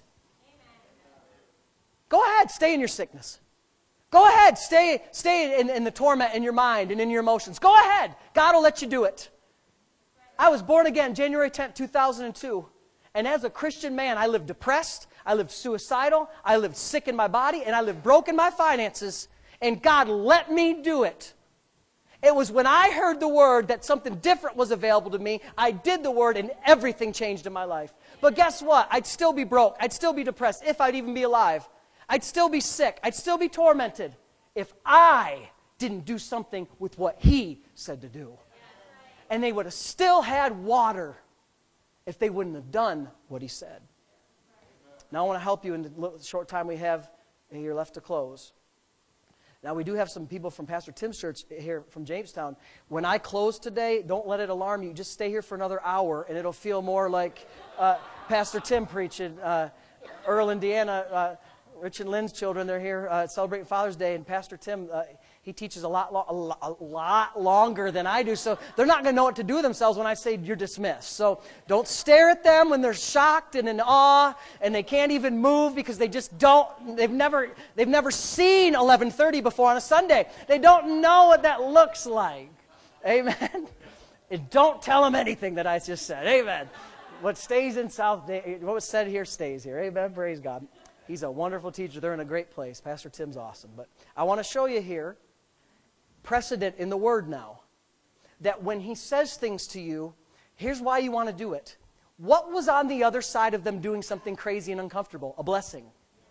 Go ahead, stay in your sickness. Go ahead, stay, stay in, in the torment in your mind and in your emotions. Go ahead. God will let you do it. I was born again January tenth, two thousand two. And as a Christian man, I lived depressed. I lived suicidal, I lived sick in my body, and I lived broke in my finances, and God let me do it. It was when I heard the word that something different was available to me, I did the word, and everything changed in my life. But guess what? I'd still be broke. I'd still be depressed, if I'd even be alive. I'd still be sick. I'd still be tormented if I didn't do something with what He said to do. And they would have still had water if they wouldn't have done what He said. Now I want to help you in the short time we have here left to close. Now we do have some people from Pastor Tim's church here from Jamestown. When I close today, don't let it alarm you. Just stay here for another hour and it'll feel more like uh, Pastor Tim preaching. Uh, Earl, Indiana, uh, Rich and Lynn's children, they're here uh, celebrating Father's Day, and Pastor Tim, uh, he teaches a lot, lo- a, lo- a lot longer than I do, so they're not going to know what to do with themselves when I say you're dismissed. So don't stare at them when they're shocked and in awe, and they can't even move because they just don't, they've never, they've never seen eleven thirty before on a Sunday. They don't know what that looks like. Amen? And don't tell them anything that I just said. Amen. What stays in South, what was said here stays here. Amen. Praise God. He's a wonderful teacher. They're in a great place. Pastor Tim's awesome. But I want to show you here precedent in the Word now. That when He says things to you, here's why you want to do it. What was on the other side of them doing something crazy and uncomfortable? A blessing.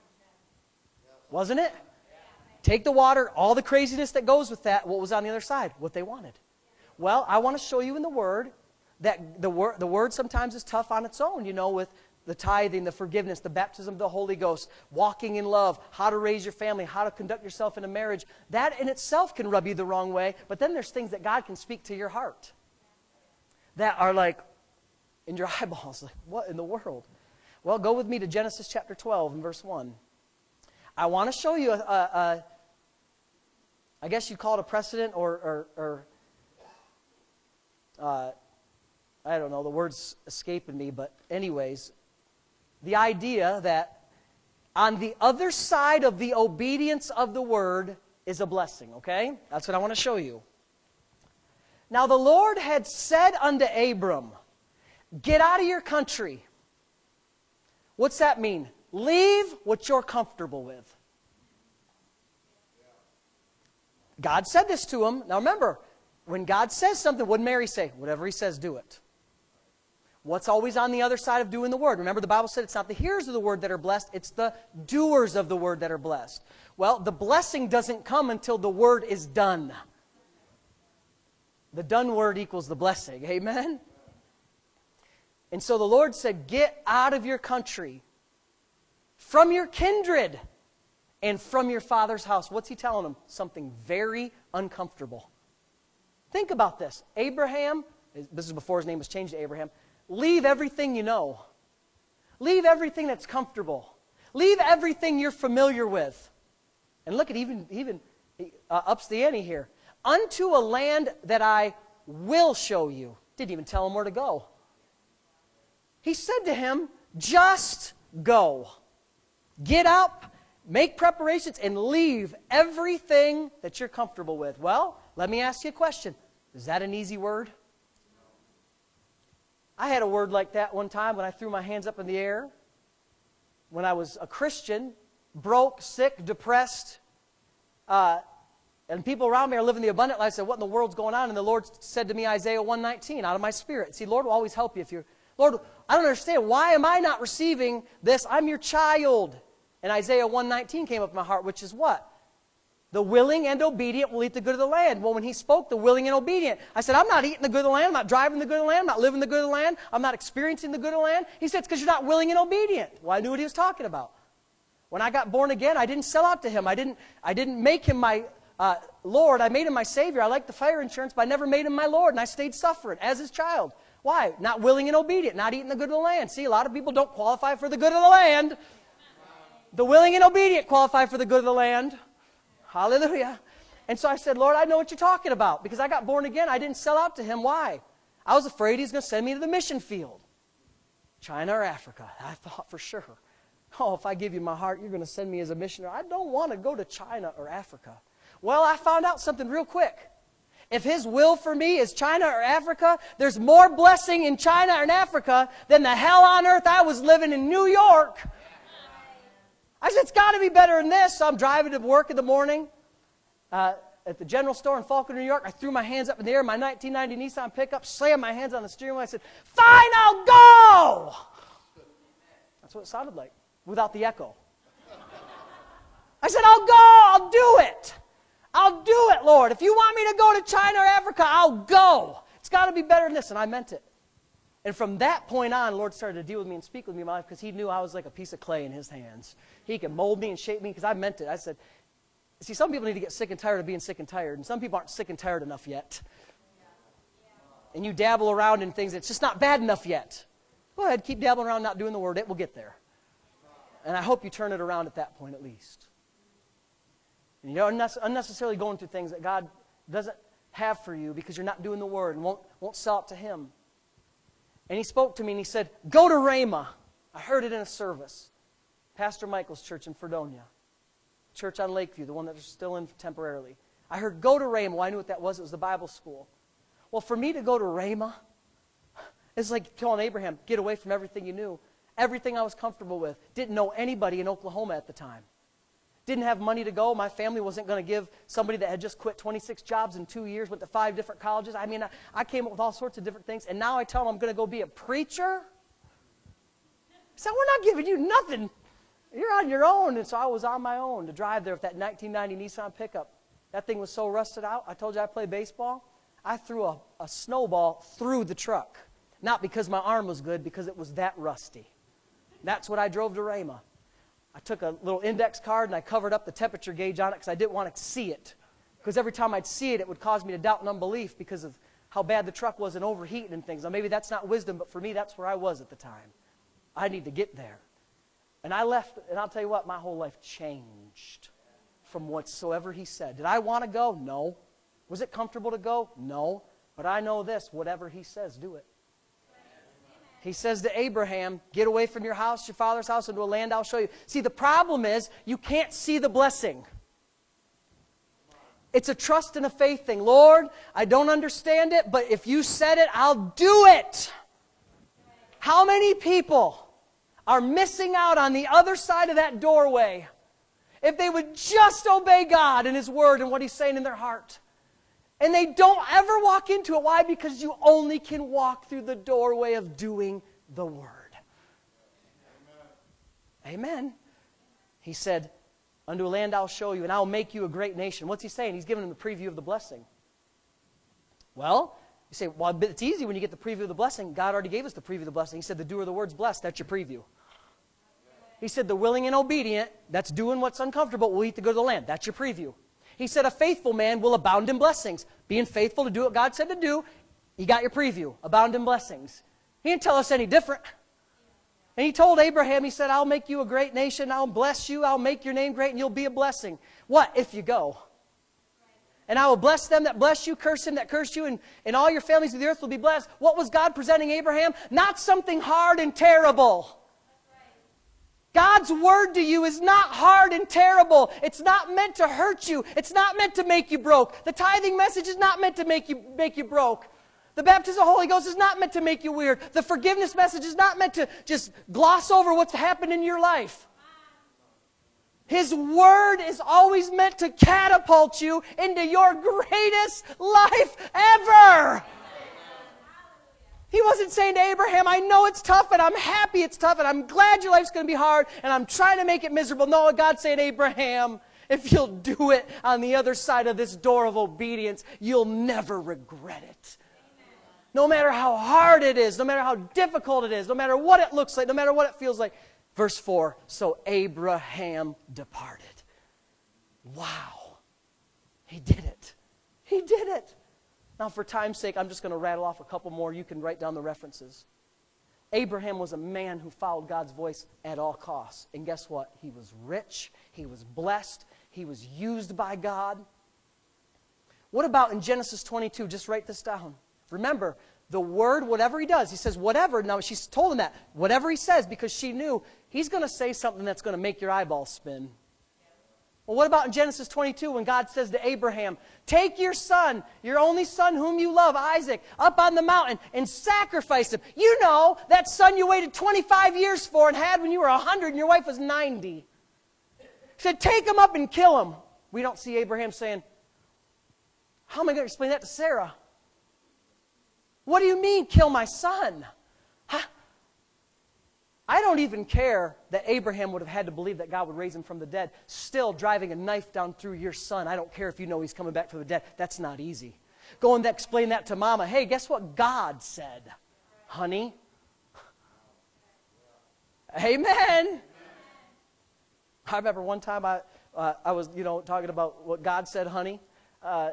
Wasn't it? Take the water, all the craziness that goes with that. What was on the other side? What they wanted. Well, I want to show you in the Word that the word, the word sometimes is tough on its own, you know, with the tithing, the forgiveness, the baptism of the Holy Ghost, walking in love, how to raise your family, how to conduct yourself in a marriage. That in itself can rub you the wrong way, but then there's things that God can speak to your heart that are like in your eyeballs, like, what in the world? Well, go with me to Genesis chapter twelve and verse one. I want to show you, a, a, a, I guess you'd call it a precedent or, or, or uh, I don't know, the word's escaping me, but anyways, the idea that on the other side of the obedience of the word is a blessing, okay? That's what I want to show you. Now the Lord had said unto Abram, get out of your country. What's that mean? Leave what you're comfortable with. God said this to him. Now remember, when God says something, what did Mary say? Whatever He says, do it. What's always on the other side of doing the word? Remember, the Bible said it's not the hearers of the word that are blessed, it's the doers of the word that are blessed. Well, the blessing doesn't come until the word is done. The done word equals the blessing. Amen? And so the Lord said, get out of your country, from your kindred, and from your father's house. What's He telling them? Something very uncomfortable. Think about this. Abraham, this is before his name was changed to Abraham, leave everything you know. Leave everything that's comfortable. Leave everything you're familiar with. And look at even, even uh, ups the ante here. Unto a land that I will show you. Didn't even tell him where to go. He said to him, just go. Get up, make preparations, and leave everything that you're comfortable with. Well, let me ask you a question. Is that an easy word? I had a word like that one time when I threw my hands up in the air. When I was a Christian, broke, sick, depressed, uh, and people around me are living the abundant life. I said, what in the world's going on? And the Lord said to me, Isaiah one nineteen, out of my spirit. See, Lord will always help you if you're, Lord, I don't understand. Why am I not receiving this? I'm your child. And Isaiah one nineteen came up in my heart, which is what? The willing and obedient will eat the good of the land. Well, when He spoke, the willing and obedient, I said, I'm not eating the good of the land. I'm not driving the good of the land. I'm not living the good of the land. I'm not experiencing the good of the land. He said, it's because you're not willing and obedient. Well, I knew what He was talking about. When I got born again, I didn't sell out to Him. I didn't, I didn't make Him my uh, Lord. I made Him my Savior. I liked the fire insurance, but I never made Him my Lord, and I stayed suffering as His child. Why? Not willing and obedient, not eating the good of the land. See, a lot of people don't qualify for the good of the land. The willing and obedient qualify for the good of the land. Hallelujah. And so I said, Lord, I know what you're talking about. Because I got born again, I didn't sell out to Him. Why? I was afraid He's going to send me to the mission field. China or Africa. I thought for sure. Oh, if I give you my heart, you're going to send me as a missionary. I don't want to go to China or Africa. Well, I found out something real quick. If His will for me is China or Africa, there's more blessing in China and Africa than the hell on earth I was living in New York I said, it's got to be better than this. So I'm driving to work in the morning uh, at the general store in Falkirk, New York. I threw my hands up in the air, my nineteen ninety Nissan pickup, slammed my hands on the steering wheel. I said, fine, I'll go. That's what it sounded like, without the echo. I said, I'll go, I'll do it. I'll do it, Lord. If you want me to go to China or Africa, I'll go. It's got to be better than this, and I meant it. And from that point on, the Lord started to deal with me and speak with me in my life because He knew I was like a piece of clay in His hands. He could mold me and shape me because I meant it. I said, see, some people need to get sick and tired of being sick and tired, and some people aren't sick and tired enough yet. And you dabble around in things that's just not bad enough yet. Go ahead, keep dabbling around, not doing the Word. It will get there. And I hope you turn it around at that point at least. And you're unnecessarily going through things that God doesn't have for you because you're not doing the Word and won't, won't sell it to Him. And He spoke to me and He said, go to Rhema. I heard it in a service. Pastor Michael's church in Fredonia. Church on Lakeview, the one that they're still in temporarily. I heard, go to Rhema. Well, I knew what that was. It was the Bible school. Well, for me to go to Rhema, it's like telling Abraham, get away from everything you knew. Everything I was comfortable with. Didn't know anybody in Oklahoma at the time. Didn't have money to go. My family wasn't going to give somebody that had just quit twenty-six jobs in two years, went to five different colleges. I mean, I, I came up with all sorts of different things, and now I tell them I'm going to go be a preacher? So we're not giving you nothing. You're on your own. And so I was on my own to drive there with that nineteen ninety Nissan pickup. That thing was so rusted out. I told you I play baseball. I threw a, a snowball through the truck. Not because my arm was good, because it was that rusty. That's what I drove to Rhema. I took a little index card and I covered up the temperature gauge on it because I didn't want to see it. Because every time I'd see it, it would cause me to doubt and unbelief because of how bad the truck was and overheating and things. Now, maybe that's not wisdom, but for me, that's where I was at the time. I need to get there. And I left, and I'll tell you what, my whole life changed from whatsoever He said. Did I want to go? No. Was it comfortable to go? No. But I know this, whatever He says, do it. He says to Abraham, get away from your house, your father's house, into a land I'll show you. See, the problem is you can't see the blessing. It's a trust and a faith thing. Lord, I don't understand it, but if you said it, I'll do it. How many people are missing out on the other side of that doorway if they would just obey God and His Word and what He's saying in their heart? And they don't ever walk into it. Why? Because you only can walk through the doorway of doing the Word. Amen. Amen. He said, unto a land I'll show you, and I'll make you a great nation. What's He saying? He's giving them the preview of the blessing. Well, you say, well, it's easy when you get the preview of the blessing. God already gave us the preview of the blessing. He said, the doer of the word's blessed. That's your preview. He said, the willing and obedient, that's doing what's uncomfortable, will eat the good of the land. That's your preview. He said, a faithful man will abound in blessings. Being faithful to do what God said to do, you got your preview, abound in blessings. He didn't tell us any different. And He told Abraham, He said, I'll make you a great nation, I'll bless you, I'll make your name great, and you'll be a blessing. What? If you go. And I will bless them that bless you, curse him that curse you, and, and all your families of the earth will be blessed. What was God presenting Abraham? Not something hard and terrible. God's word to you is not hard and terrible. It's not meant to hurt you. It's not meant to make you broke. The tithing message is not meant to make you, make you broke. The baptism of the Holy Ghost is not meant to make you weird. The forgiveness message is not meant to just gloss over what's happened in your life. His word is always meant to catapult you into your greatest life ever. He wasn't saying to Abraham, I know it's tough and I'm happy it's tough and I'm glad your life's going to be hard and I'm trying to make it miserable. No, God's saying, Abraham, if you'll do it on the other side of this door of obedience, you'll never regret it. No matter how hard it is, no matter how difficult it is, no matter what it looks like, no matter what it feels like. Verse four, so Abraham departed. Wow. He did it. He did it. Now, for time's sake, I'm just going to rattle off a couple more. You can write down the references. Abraham was a man who followed God's voice at all costs. And guess what? He was rich. He was blessed. He was used by God. What about in Genesis twenty-two? Just write this down. Remember, the word, whatever he does, he says whatever. Now, she's told him that. Whatever he says, because she knew he's going to say something that's going to make your eyeballs spin. Well, what about in Genesis twenty-two when God says to Abraham, take your son, your only son whom you love, Isaac, up on the mountain and sacrifice him. You know, that son you waited twenty-five years for and had when you were one hundred and your wife was ninety. said, take him up and kill him. We don't see Abraham saying, how am I going to explain that to Sarah? What do you mean, kill my son? Huh? I don't even care that Abraham would have had to believe that God would raise him from the dead. Still driving a knife down through your son. I don't care if you know he's coming back from the dead. That's not easy. Go and explain that to mama. Hey, guess what God said, honey? Amen. I remember one time I, uh, I was, you know, talking about what God said, honey. Uh,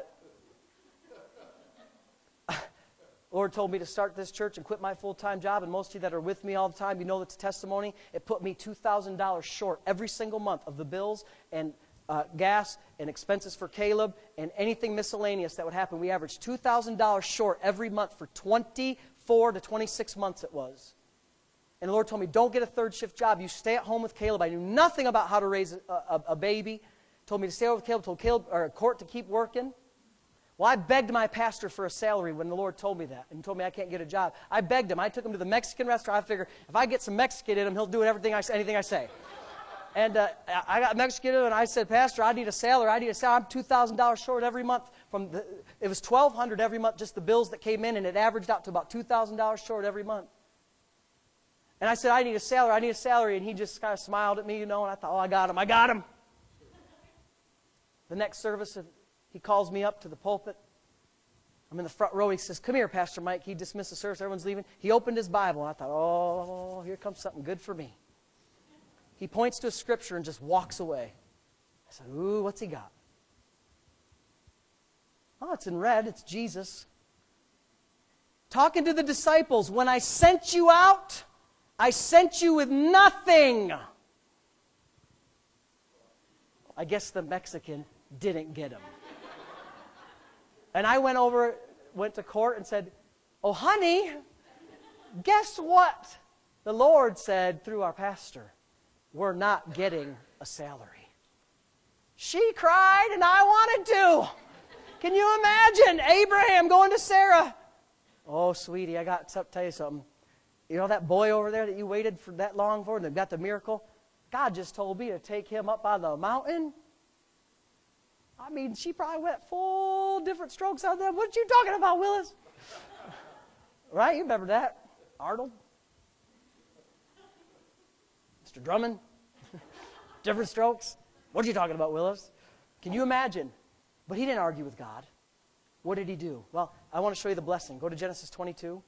Lord told me to start this church and quit my full-time job, and most of you that are with me all the time, you know that's a testimony. It put me two thousand dollars short every single month of the bills and uh, gas and expenses for Caleb and anything miscellaneous that would happen. We averaged two thousand dollars short every month for twenty-four to twenty-six months it was. And the Lord told me, don't get a third shift job. You stay at home with Caleb. I knew nothing about how to raise a, a, a baby. Told me to stay over with Caleb. Told Caleb or Court to keep working. Well, I begged my pastor for a salary when the Lord told me that. And he told me I can't get a job. I begged him. I took him to the Mexican restaurant. I figured if I get some Mexican in him, he'll do everything I, anything I say. And uh, I got Mexican in him, and I said, Pastor, I need a salary. I need a salary. I'm two thousand dollars short every month. From the, it was twelve hundred dollars every month, just the bills that came in, and it averaged out to about two thousand dollars short every month. And I said, I need a salary. I need a salary. And he just kind of smiled at me, you know, and I thought, oh, I got him. I got him. The next service, he calls me up to the pulpit. I'm in the front row. He says, come here, Pastor Mike. He dismissed the service. Everyone's leaving. He opened his Bible, and I thought, oh, here comes something good for me. He points to a scripture and just walks away. I said, ooh, what's he got? Oh, it's in red. It's Jesus. Talking to the disciples, when I sent you out, I sent you with nothing. I guess the Mexican didn't get him. And I went over, went to Court and said, oh, honey, guess what? The Lord said through our pastor, we're not getting a salary. She cried and I wanted to. Can you imagine Abraham going to Sarah? Oh, sweetie, I got to tell you something. You know that boy over there that you waited for that long for and they've got the miracle? God just told me to take him up on the mountain. I mean, she probably went full different strokes on them. What are you talking about, Willis? Right? You remember that? Arnold? Mister Drummond? Different strokes? What are you talking about, Willis? Can you imagine? But he didn't argue with God. What did he do? Well, I want to show you the blessing. Go to Genesis twenty-two.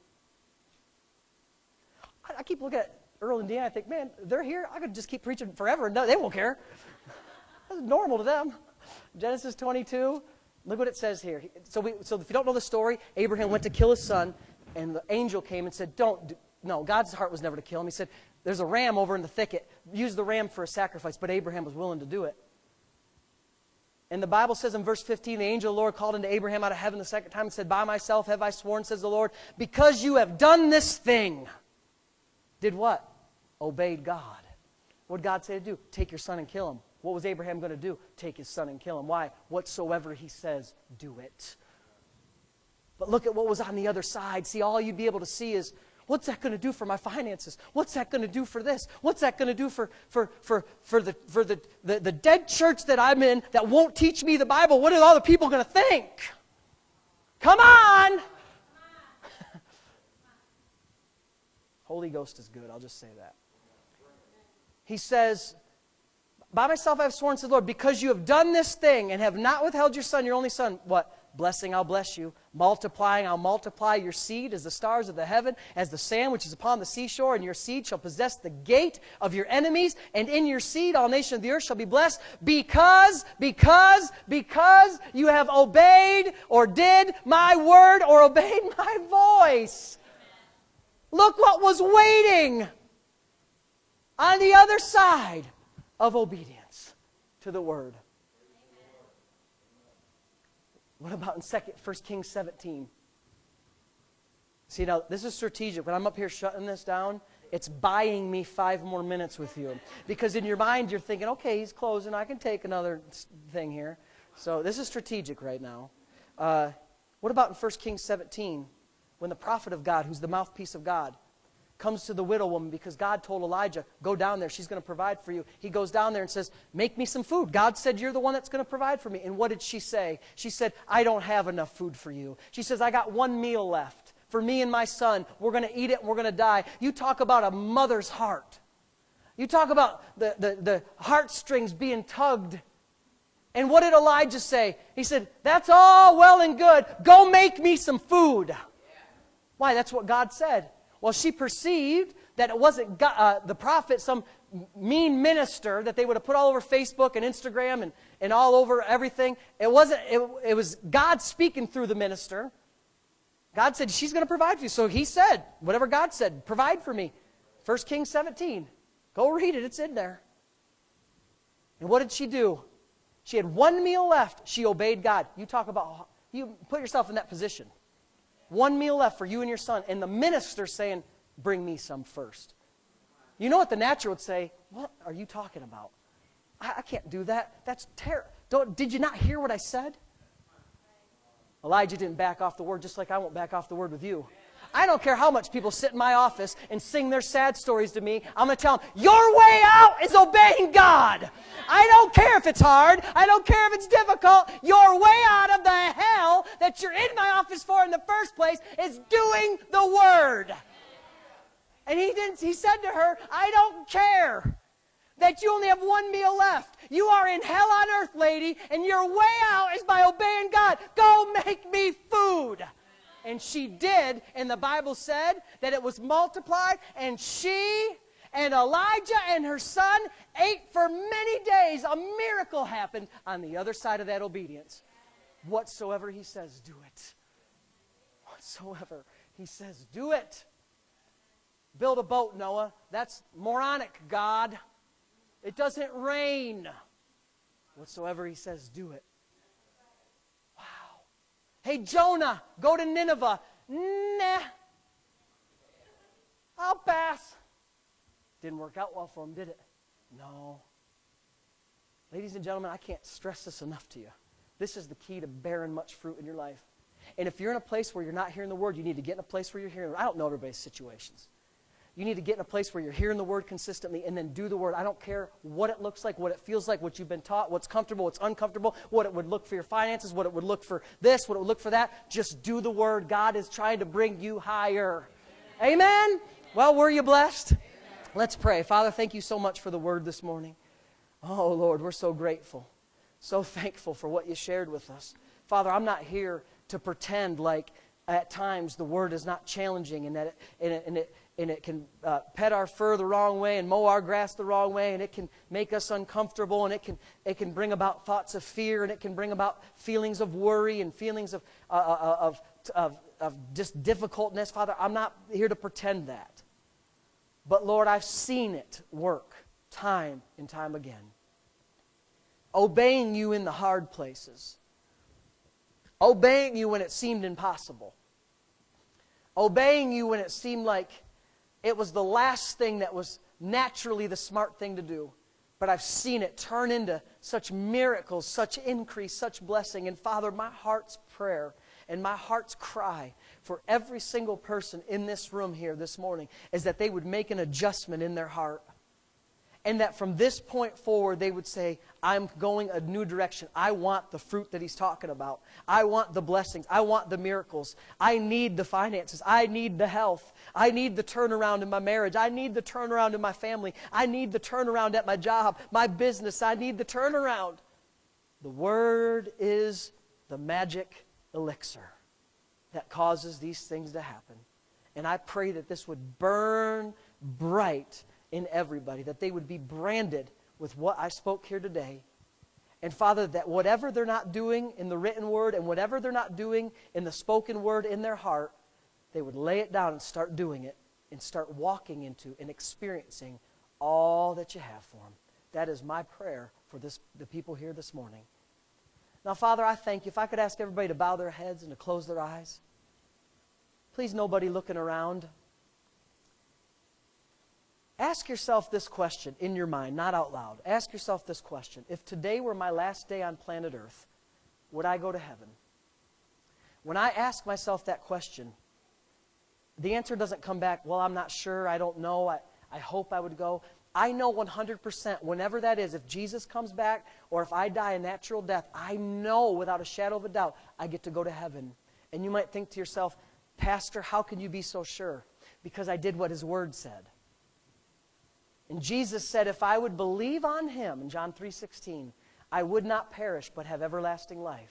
I, I keep looking at Earl and Deanna. I think, man, they're here. I could just keep preaching forever. No, they won't care. That's normal to them. Genesis twenty-two. Look what it says here. So, we, so if you don't know the story, Abraham went to kill his son, and the angel came and said, don't, do, no, God's heart was never to kill him. He said, there's a ram over in the thicket. Use the ram for a sacrifice. But Abraham was willing to do it. And the Bible says in verse fifteen, the angel of the Lord called unto Abraham out of heaven the second time and said, by myself have I sworn, says the Lord, because you have done this thing. Did what? Obeyed God. What did God say to do? Take your son and kill him. What was Abraham going to do? Take his son and kill him. Why? Whatsoever he says, do it. But look at what was on the other side. See, all you'd be able to see is, what's that going to do for my finances? What's that going to do for this? What's that going to do for, for, for, for, the, for the, the, the dead church that I'm in that won't teach me the Bible? What are all the people going to think? Come on! Holy Ghost is good. I'll just say that. He says, by myself I have sworn, said the Lord, because you have done this thing and have not withheld your son, your only son. What? Blessing, I'll bless you. Multiplying, I'll multiply your seed as the stars of the heaven, as the sand which is upon the seashore, and your seed shall possess the gate of your enemies, and in your seed all nations of the earth shall be blessed, because, because, because you have obeyed or did my word or obeyed my voice. Look what was waiting on the other side of obedience to the word. What about in second, First Kings seventeen? See, now, this is strategic. When I'm up here shutting this down, it's buying me five more minutes with you. Because in your mind, you're thinking, okay, he's closing. I can take another thing here. So this is strategic right now. Uh, what about in First Kings seventeen, when the prophet of God, who's the mouthpiece of God, comes to the widow woman because God told Elijah, go down there, she's going to provide for you. He goes down there and says, make me some food. God said, you're the one that's going to provide for me. And what did she say? She said, I don't have enough food for you. She says, I got one meal left for me and my son. We're going to eat it and we're going to die. You talk about a mother's heart. You talk about the, the, the heartstrings being tugged. And what did Elijah say? He said, that's all well and good. Go make me some food. Why? That's what God said. Well, she perceived that it wasn't God, uh, the prophet, some mean minister that they would have put all over Facebook and Instagram and, and all over everything. It wasn't. It, it was God speaking through the minister. God said, she's going to provide for you. So he said, whatever God said, provide for me. First Kings seventeen. Go read it. It's in there. And what did she do? She had one meal left. She obeyed God. You talk about, you put yourself in that position. One meal left for you and your son. And the minister saying, bring me some first. You know what the natural would say? What are you talking about? I, I can't do that. That's terrible. Did you not hear what I said? Elijah didn't back off the word just like I won't back off the word with you. I don't care how much people sit in my office and sing their sad stories to me. I'm going to tell them, your way out is obeying God. I don't care if it's hard. I don't care if it's difficult. Your way out of the hell that you're in my office for in the first place is doing the Word. And he didn't. He said to her, I don't care that you only have one meal left. You are in hell on earth, lady, and your way out is by obeying God. Go make me food. And she did, and the Bible said that it was multiplied, and she and Elijah and her son ate for many days. A miracle happened on the other side of that obedience. Whatsoever he says, do it. Whatsoever he says, do it. Build a boat, Noah. That's moronic, God. It doesn't rain. Whatsoever he says, do it. Hey, Jonah, go to Nineveh. Nah. I'll pass. Didn't work out well for him, did it? No. Ladies and gentlemen, I can't stress this enough to you. This is the key to bearing much fruit in your life. And if you're in a place where you're not hearing the Word, you need to get in a place where you're hearing it. I don't know everybody's situations. You need to get in a place where you're hearing the Word consistently and then do the Word. I don't care what it looks like, what it feels like, what you've been taught, what's comfortable, what's uncomfortable, what it would look for your finances, what it would look for this, what it would look for that. Just do the Word. God is trying to bring you higher. Amen? Well, were you blessed? Let's pray. Father, thank you so much for the Word this morning. Oh, Lord, we're so grateful, so thankful for what you shared with us. Father, I'm not here to pretend like at times the Word is not challenging and that it, and it, and it and it can uh, pet our fur the wrong way and mow our grass the wrong way, and it can make us uncomfortable, and it can it can bring about thoughts of fear, and it can bring about feelings of worry and feelings of uh, uh, of, of of just difficultness. Father, I'm not here to pretend that. But Lord, I've seen it work time and time again. Obeying you in the hard places. Obeying you when it seemed impossible. Obeying you when it seemed like it was the last thing that was naturally the smart thing to do. But I've seen it turn into such miracles, such increase, such blessing. And Father, my heart's prayer and my heart's cry for every single person in this room here this morning is that they would make an adjustment in their heart. And that from this point forward, they would say, I'm going a new direction. I want the fruit that he's talking about. I want the blessings. I want the miracles. I need the finances. I need the health. I need the turnaround in my marriage. I need the turnaround in my family. I need the turnaround at my job, my business. I need the turnaround. The Word is the magic elixir that causes these things to happen. And I pray that this would burn bright in everybody, that they would be branded with what I spoke here today. And Father, that whatever they're not doing in the written word and whatever they're not doing in the spoken word in their heart, they would lay it down and start doing it and start walking into and experiencing all that you have for them. That is my prayer for this, the people here this morning. Now, Father, I thank you. If I could ask everybody to bow their heads and to close their eyes. Please, nobody looking around. Ask yourself this question in your mind, not out loud. Ask yourself this question. If today were my last day on planet Earth, would I go to heaven? When I ask myself that question, the answer doesn't come back, well, I'm not sure, I don't know, I, I hope I would go. I know one hundred percent, whenever that is, if Jesus comes back or if I die a natural death, I know without a shadow of a doubt I get to go to heaven. And you might think to yourself, Pastor, how can you be so sure? Because I did what His Word said. And Jesus said, if I would believe on Him, in John three sixteen, I would not perish but have everlasting life.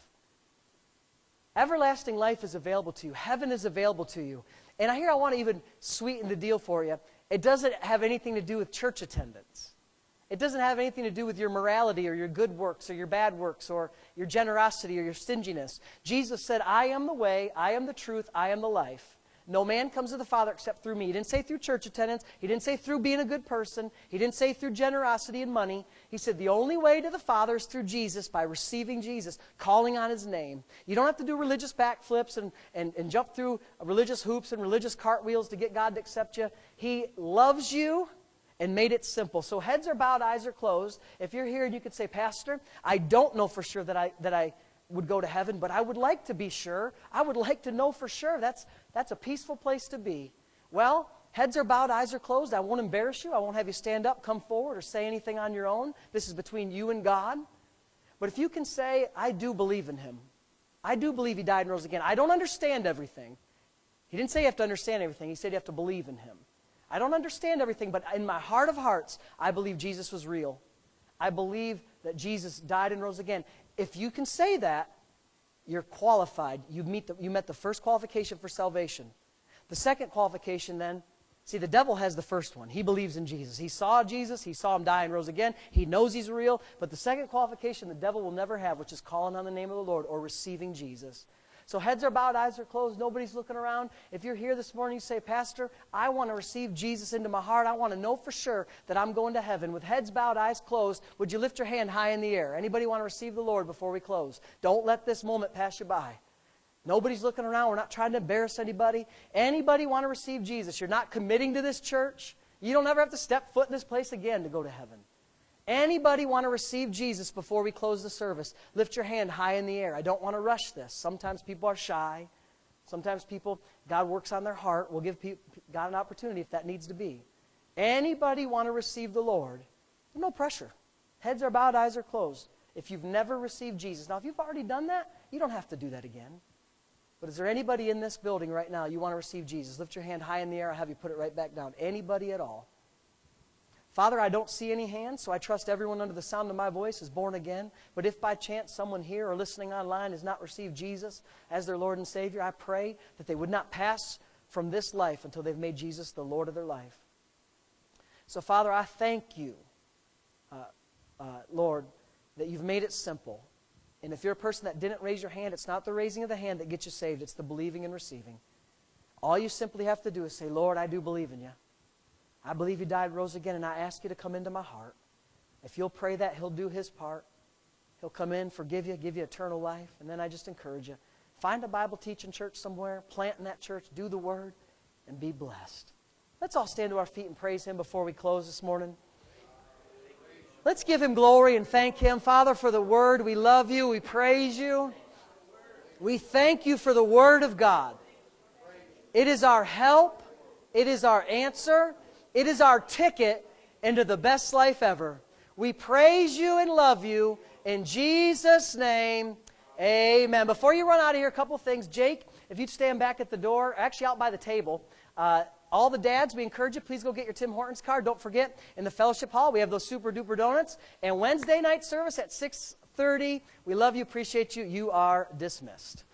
Everlasting life is available to you. Heaven is available to you. And here I want to even sweeten the deal for you. It doesn't have anything to do with church attendance. It doesn't have anything to do with your morality or your good works or your bad works or your generosity or your stinginess. Jesus said, I am the way, I am the truth, I am the life. No man comes to the Father except through me. He didn't say through church attendance. He didn't say through being a good person. He didn't say through generosity and money. He said the only way to the Father is through Jesus, by receiving Jesus, calling on His name. You don't have to do religious backflips and, and, and jump through religious hoops and religious cartwheels to get God to accept you. He loves you and made it simple. So heads are bowed, eyes are closed. If you're here and you could say, Pastor, I don't know for sure that I that I would go to heaven, but I would like to be sure. I would like to know for sure. That's, that's a peaceful place to be. Well, heads are bowed, eyes are closed. I won't embarrass you. I won't have you stand up, come forward, or say anything on your own. This is between you and God. But if you can say, I do believe in Him. I do believe He died and rose again. I don't understand everything. He didn't say you have to understand everything. He said you have to believe in Him. I don't understand everything, but in my heart of hearts, I believe Jesus was real. I believe that Jesus died and rose again. If you can say that, you're qualified. You meet the, you met the first qualification for salvation. The second qualification then, see, the devil has the first one. He believes in Jesus. He saw Jesus. He saw Him die and rose again. He knows He's real. But the second qualification the devil will never have, which is calling on the name of the Lord or receiving Jesus. So heads are bowed, eyes are closed, nobody's looking around. If you're here this morning, you say, Pastor, I want to receive Jesus into my heart. I want to know for sure that I'm going to heaven. With heads bowed, eyes closed, would you lift your hand high in the air? Anybody want to receive the Lord before we close? Don't let this moment pass you by. Nobody's looking around. We're not trying to embarrass anybody. Anybody want to receive Jesus? You're not committing to this church. You don't ever have to step foot in this place again to go to heaven. Anybody want to receive Jesus before we close the service? Lift your hand high in the air. I don't want to rush this. Sometimes people are shy. Sometimes people, God works on their heart. We'll give people, God an opportunity if that needs to be. Anybody want to receive the Lord? No pressure. Heads are bowed, eyes are closed. If you've never received Jesus, now if you've already done that, you don't have to do that again. But is there anybody in this building right now you want to receive Jesus? Lift your hand high in the air. I'll have you put it right back down. Anybody at all? Father, I don't see any hands, so I trust everyone under the sound of my voice is born again. But if by chance someone here or listening online has not received Jesus as their Lord and Savior, I pray that they would not pass from this life until they've made Jesus the Lord of their life. So, Father, I thank you, uh, uh, Lord, that you've made it simple. And if you're a person that didn't raise your hand, it's not the raising of the hand that gets you saved. It's the believing and receiving. All you simply have to do is say, Lord, I do believe in you. I believe you died, rose again, and I ask you to come into my heart. If you'll pray that, He'll do His part. He'll come in, forgive you, give you eternal life. And then I just encourage you, find a Bible teaching church somewhere, plant in that church, do the Word, and be blessed. Let's all stand to our feet and praise Him before we close this morning. Let's give Him glory and thank Him. Father, for the Word, we love you, we praise you. We thank you for the Word of God. It is our help. It is our answer. It is our ticket into the best life ever. We praise you and love you. In Jesus' name, amen. Before you run out of here, a couple of things. Jake, if you'd stand back at the door, actually out by the table. Uh, all the dads, we encourage you, please go get your Tim Hortons card. Don't forget, in the fellowship hall, we have those super duper donuts. And Wednesday night service at six thirty. We love you, appreciate you. You are dismissed.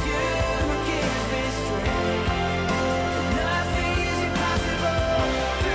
Nothing is impossible.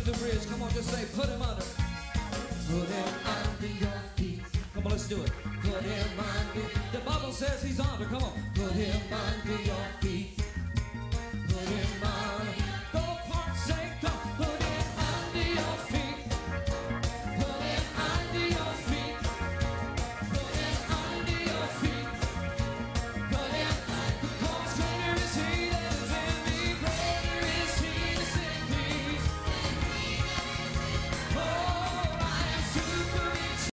the bridge. Come on, just say, put him under. Put him under your feet. Come on, let's do it. Put him under. The Bible says he's under. Come on. Put him under your feet.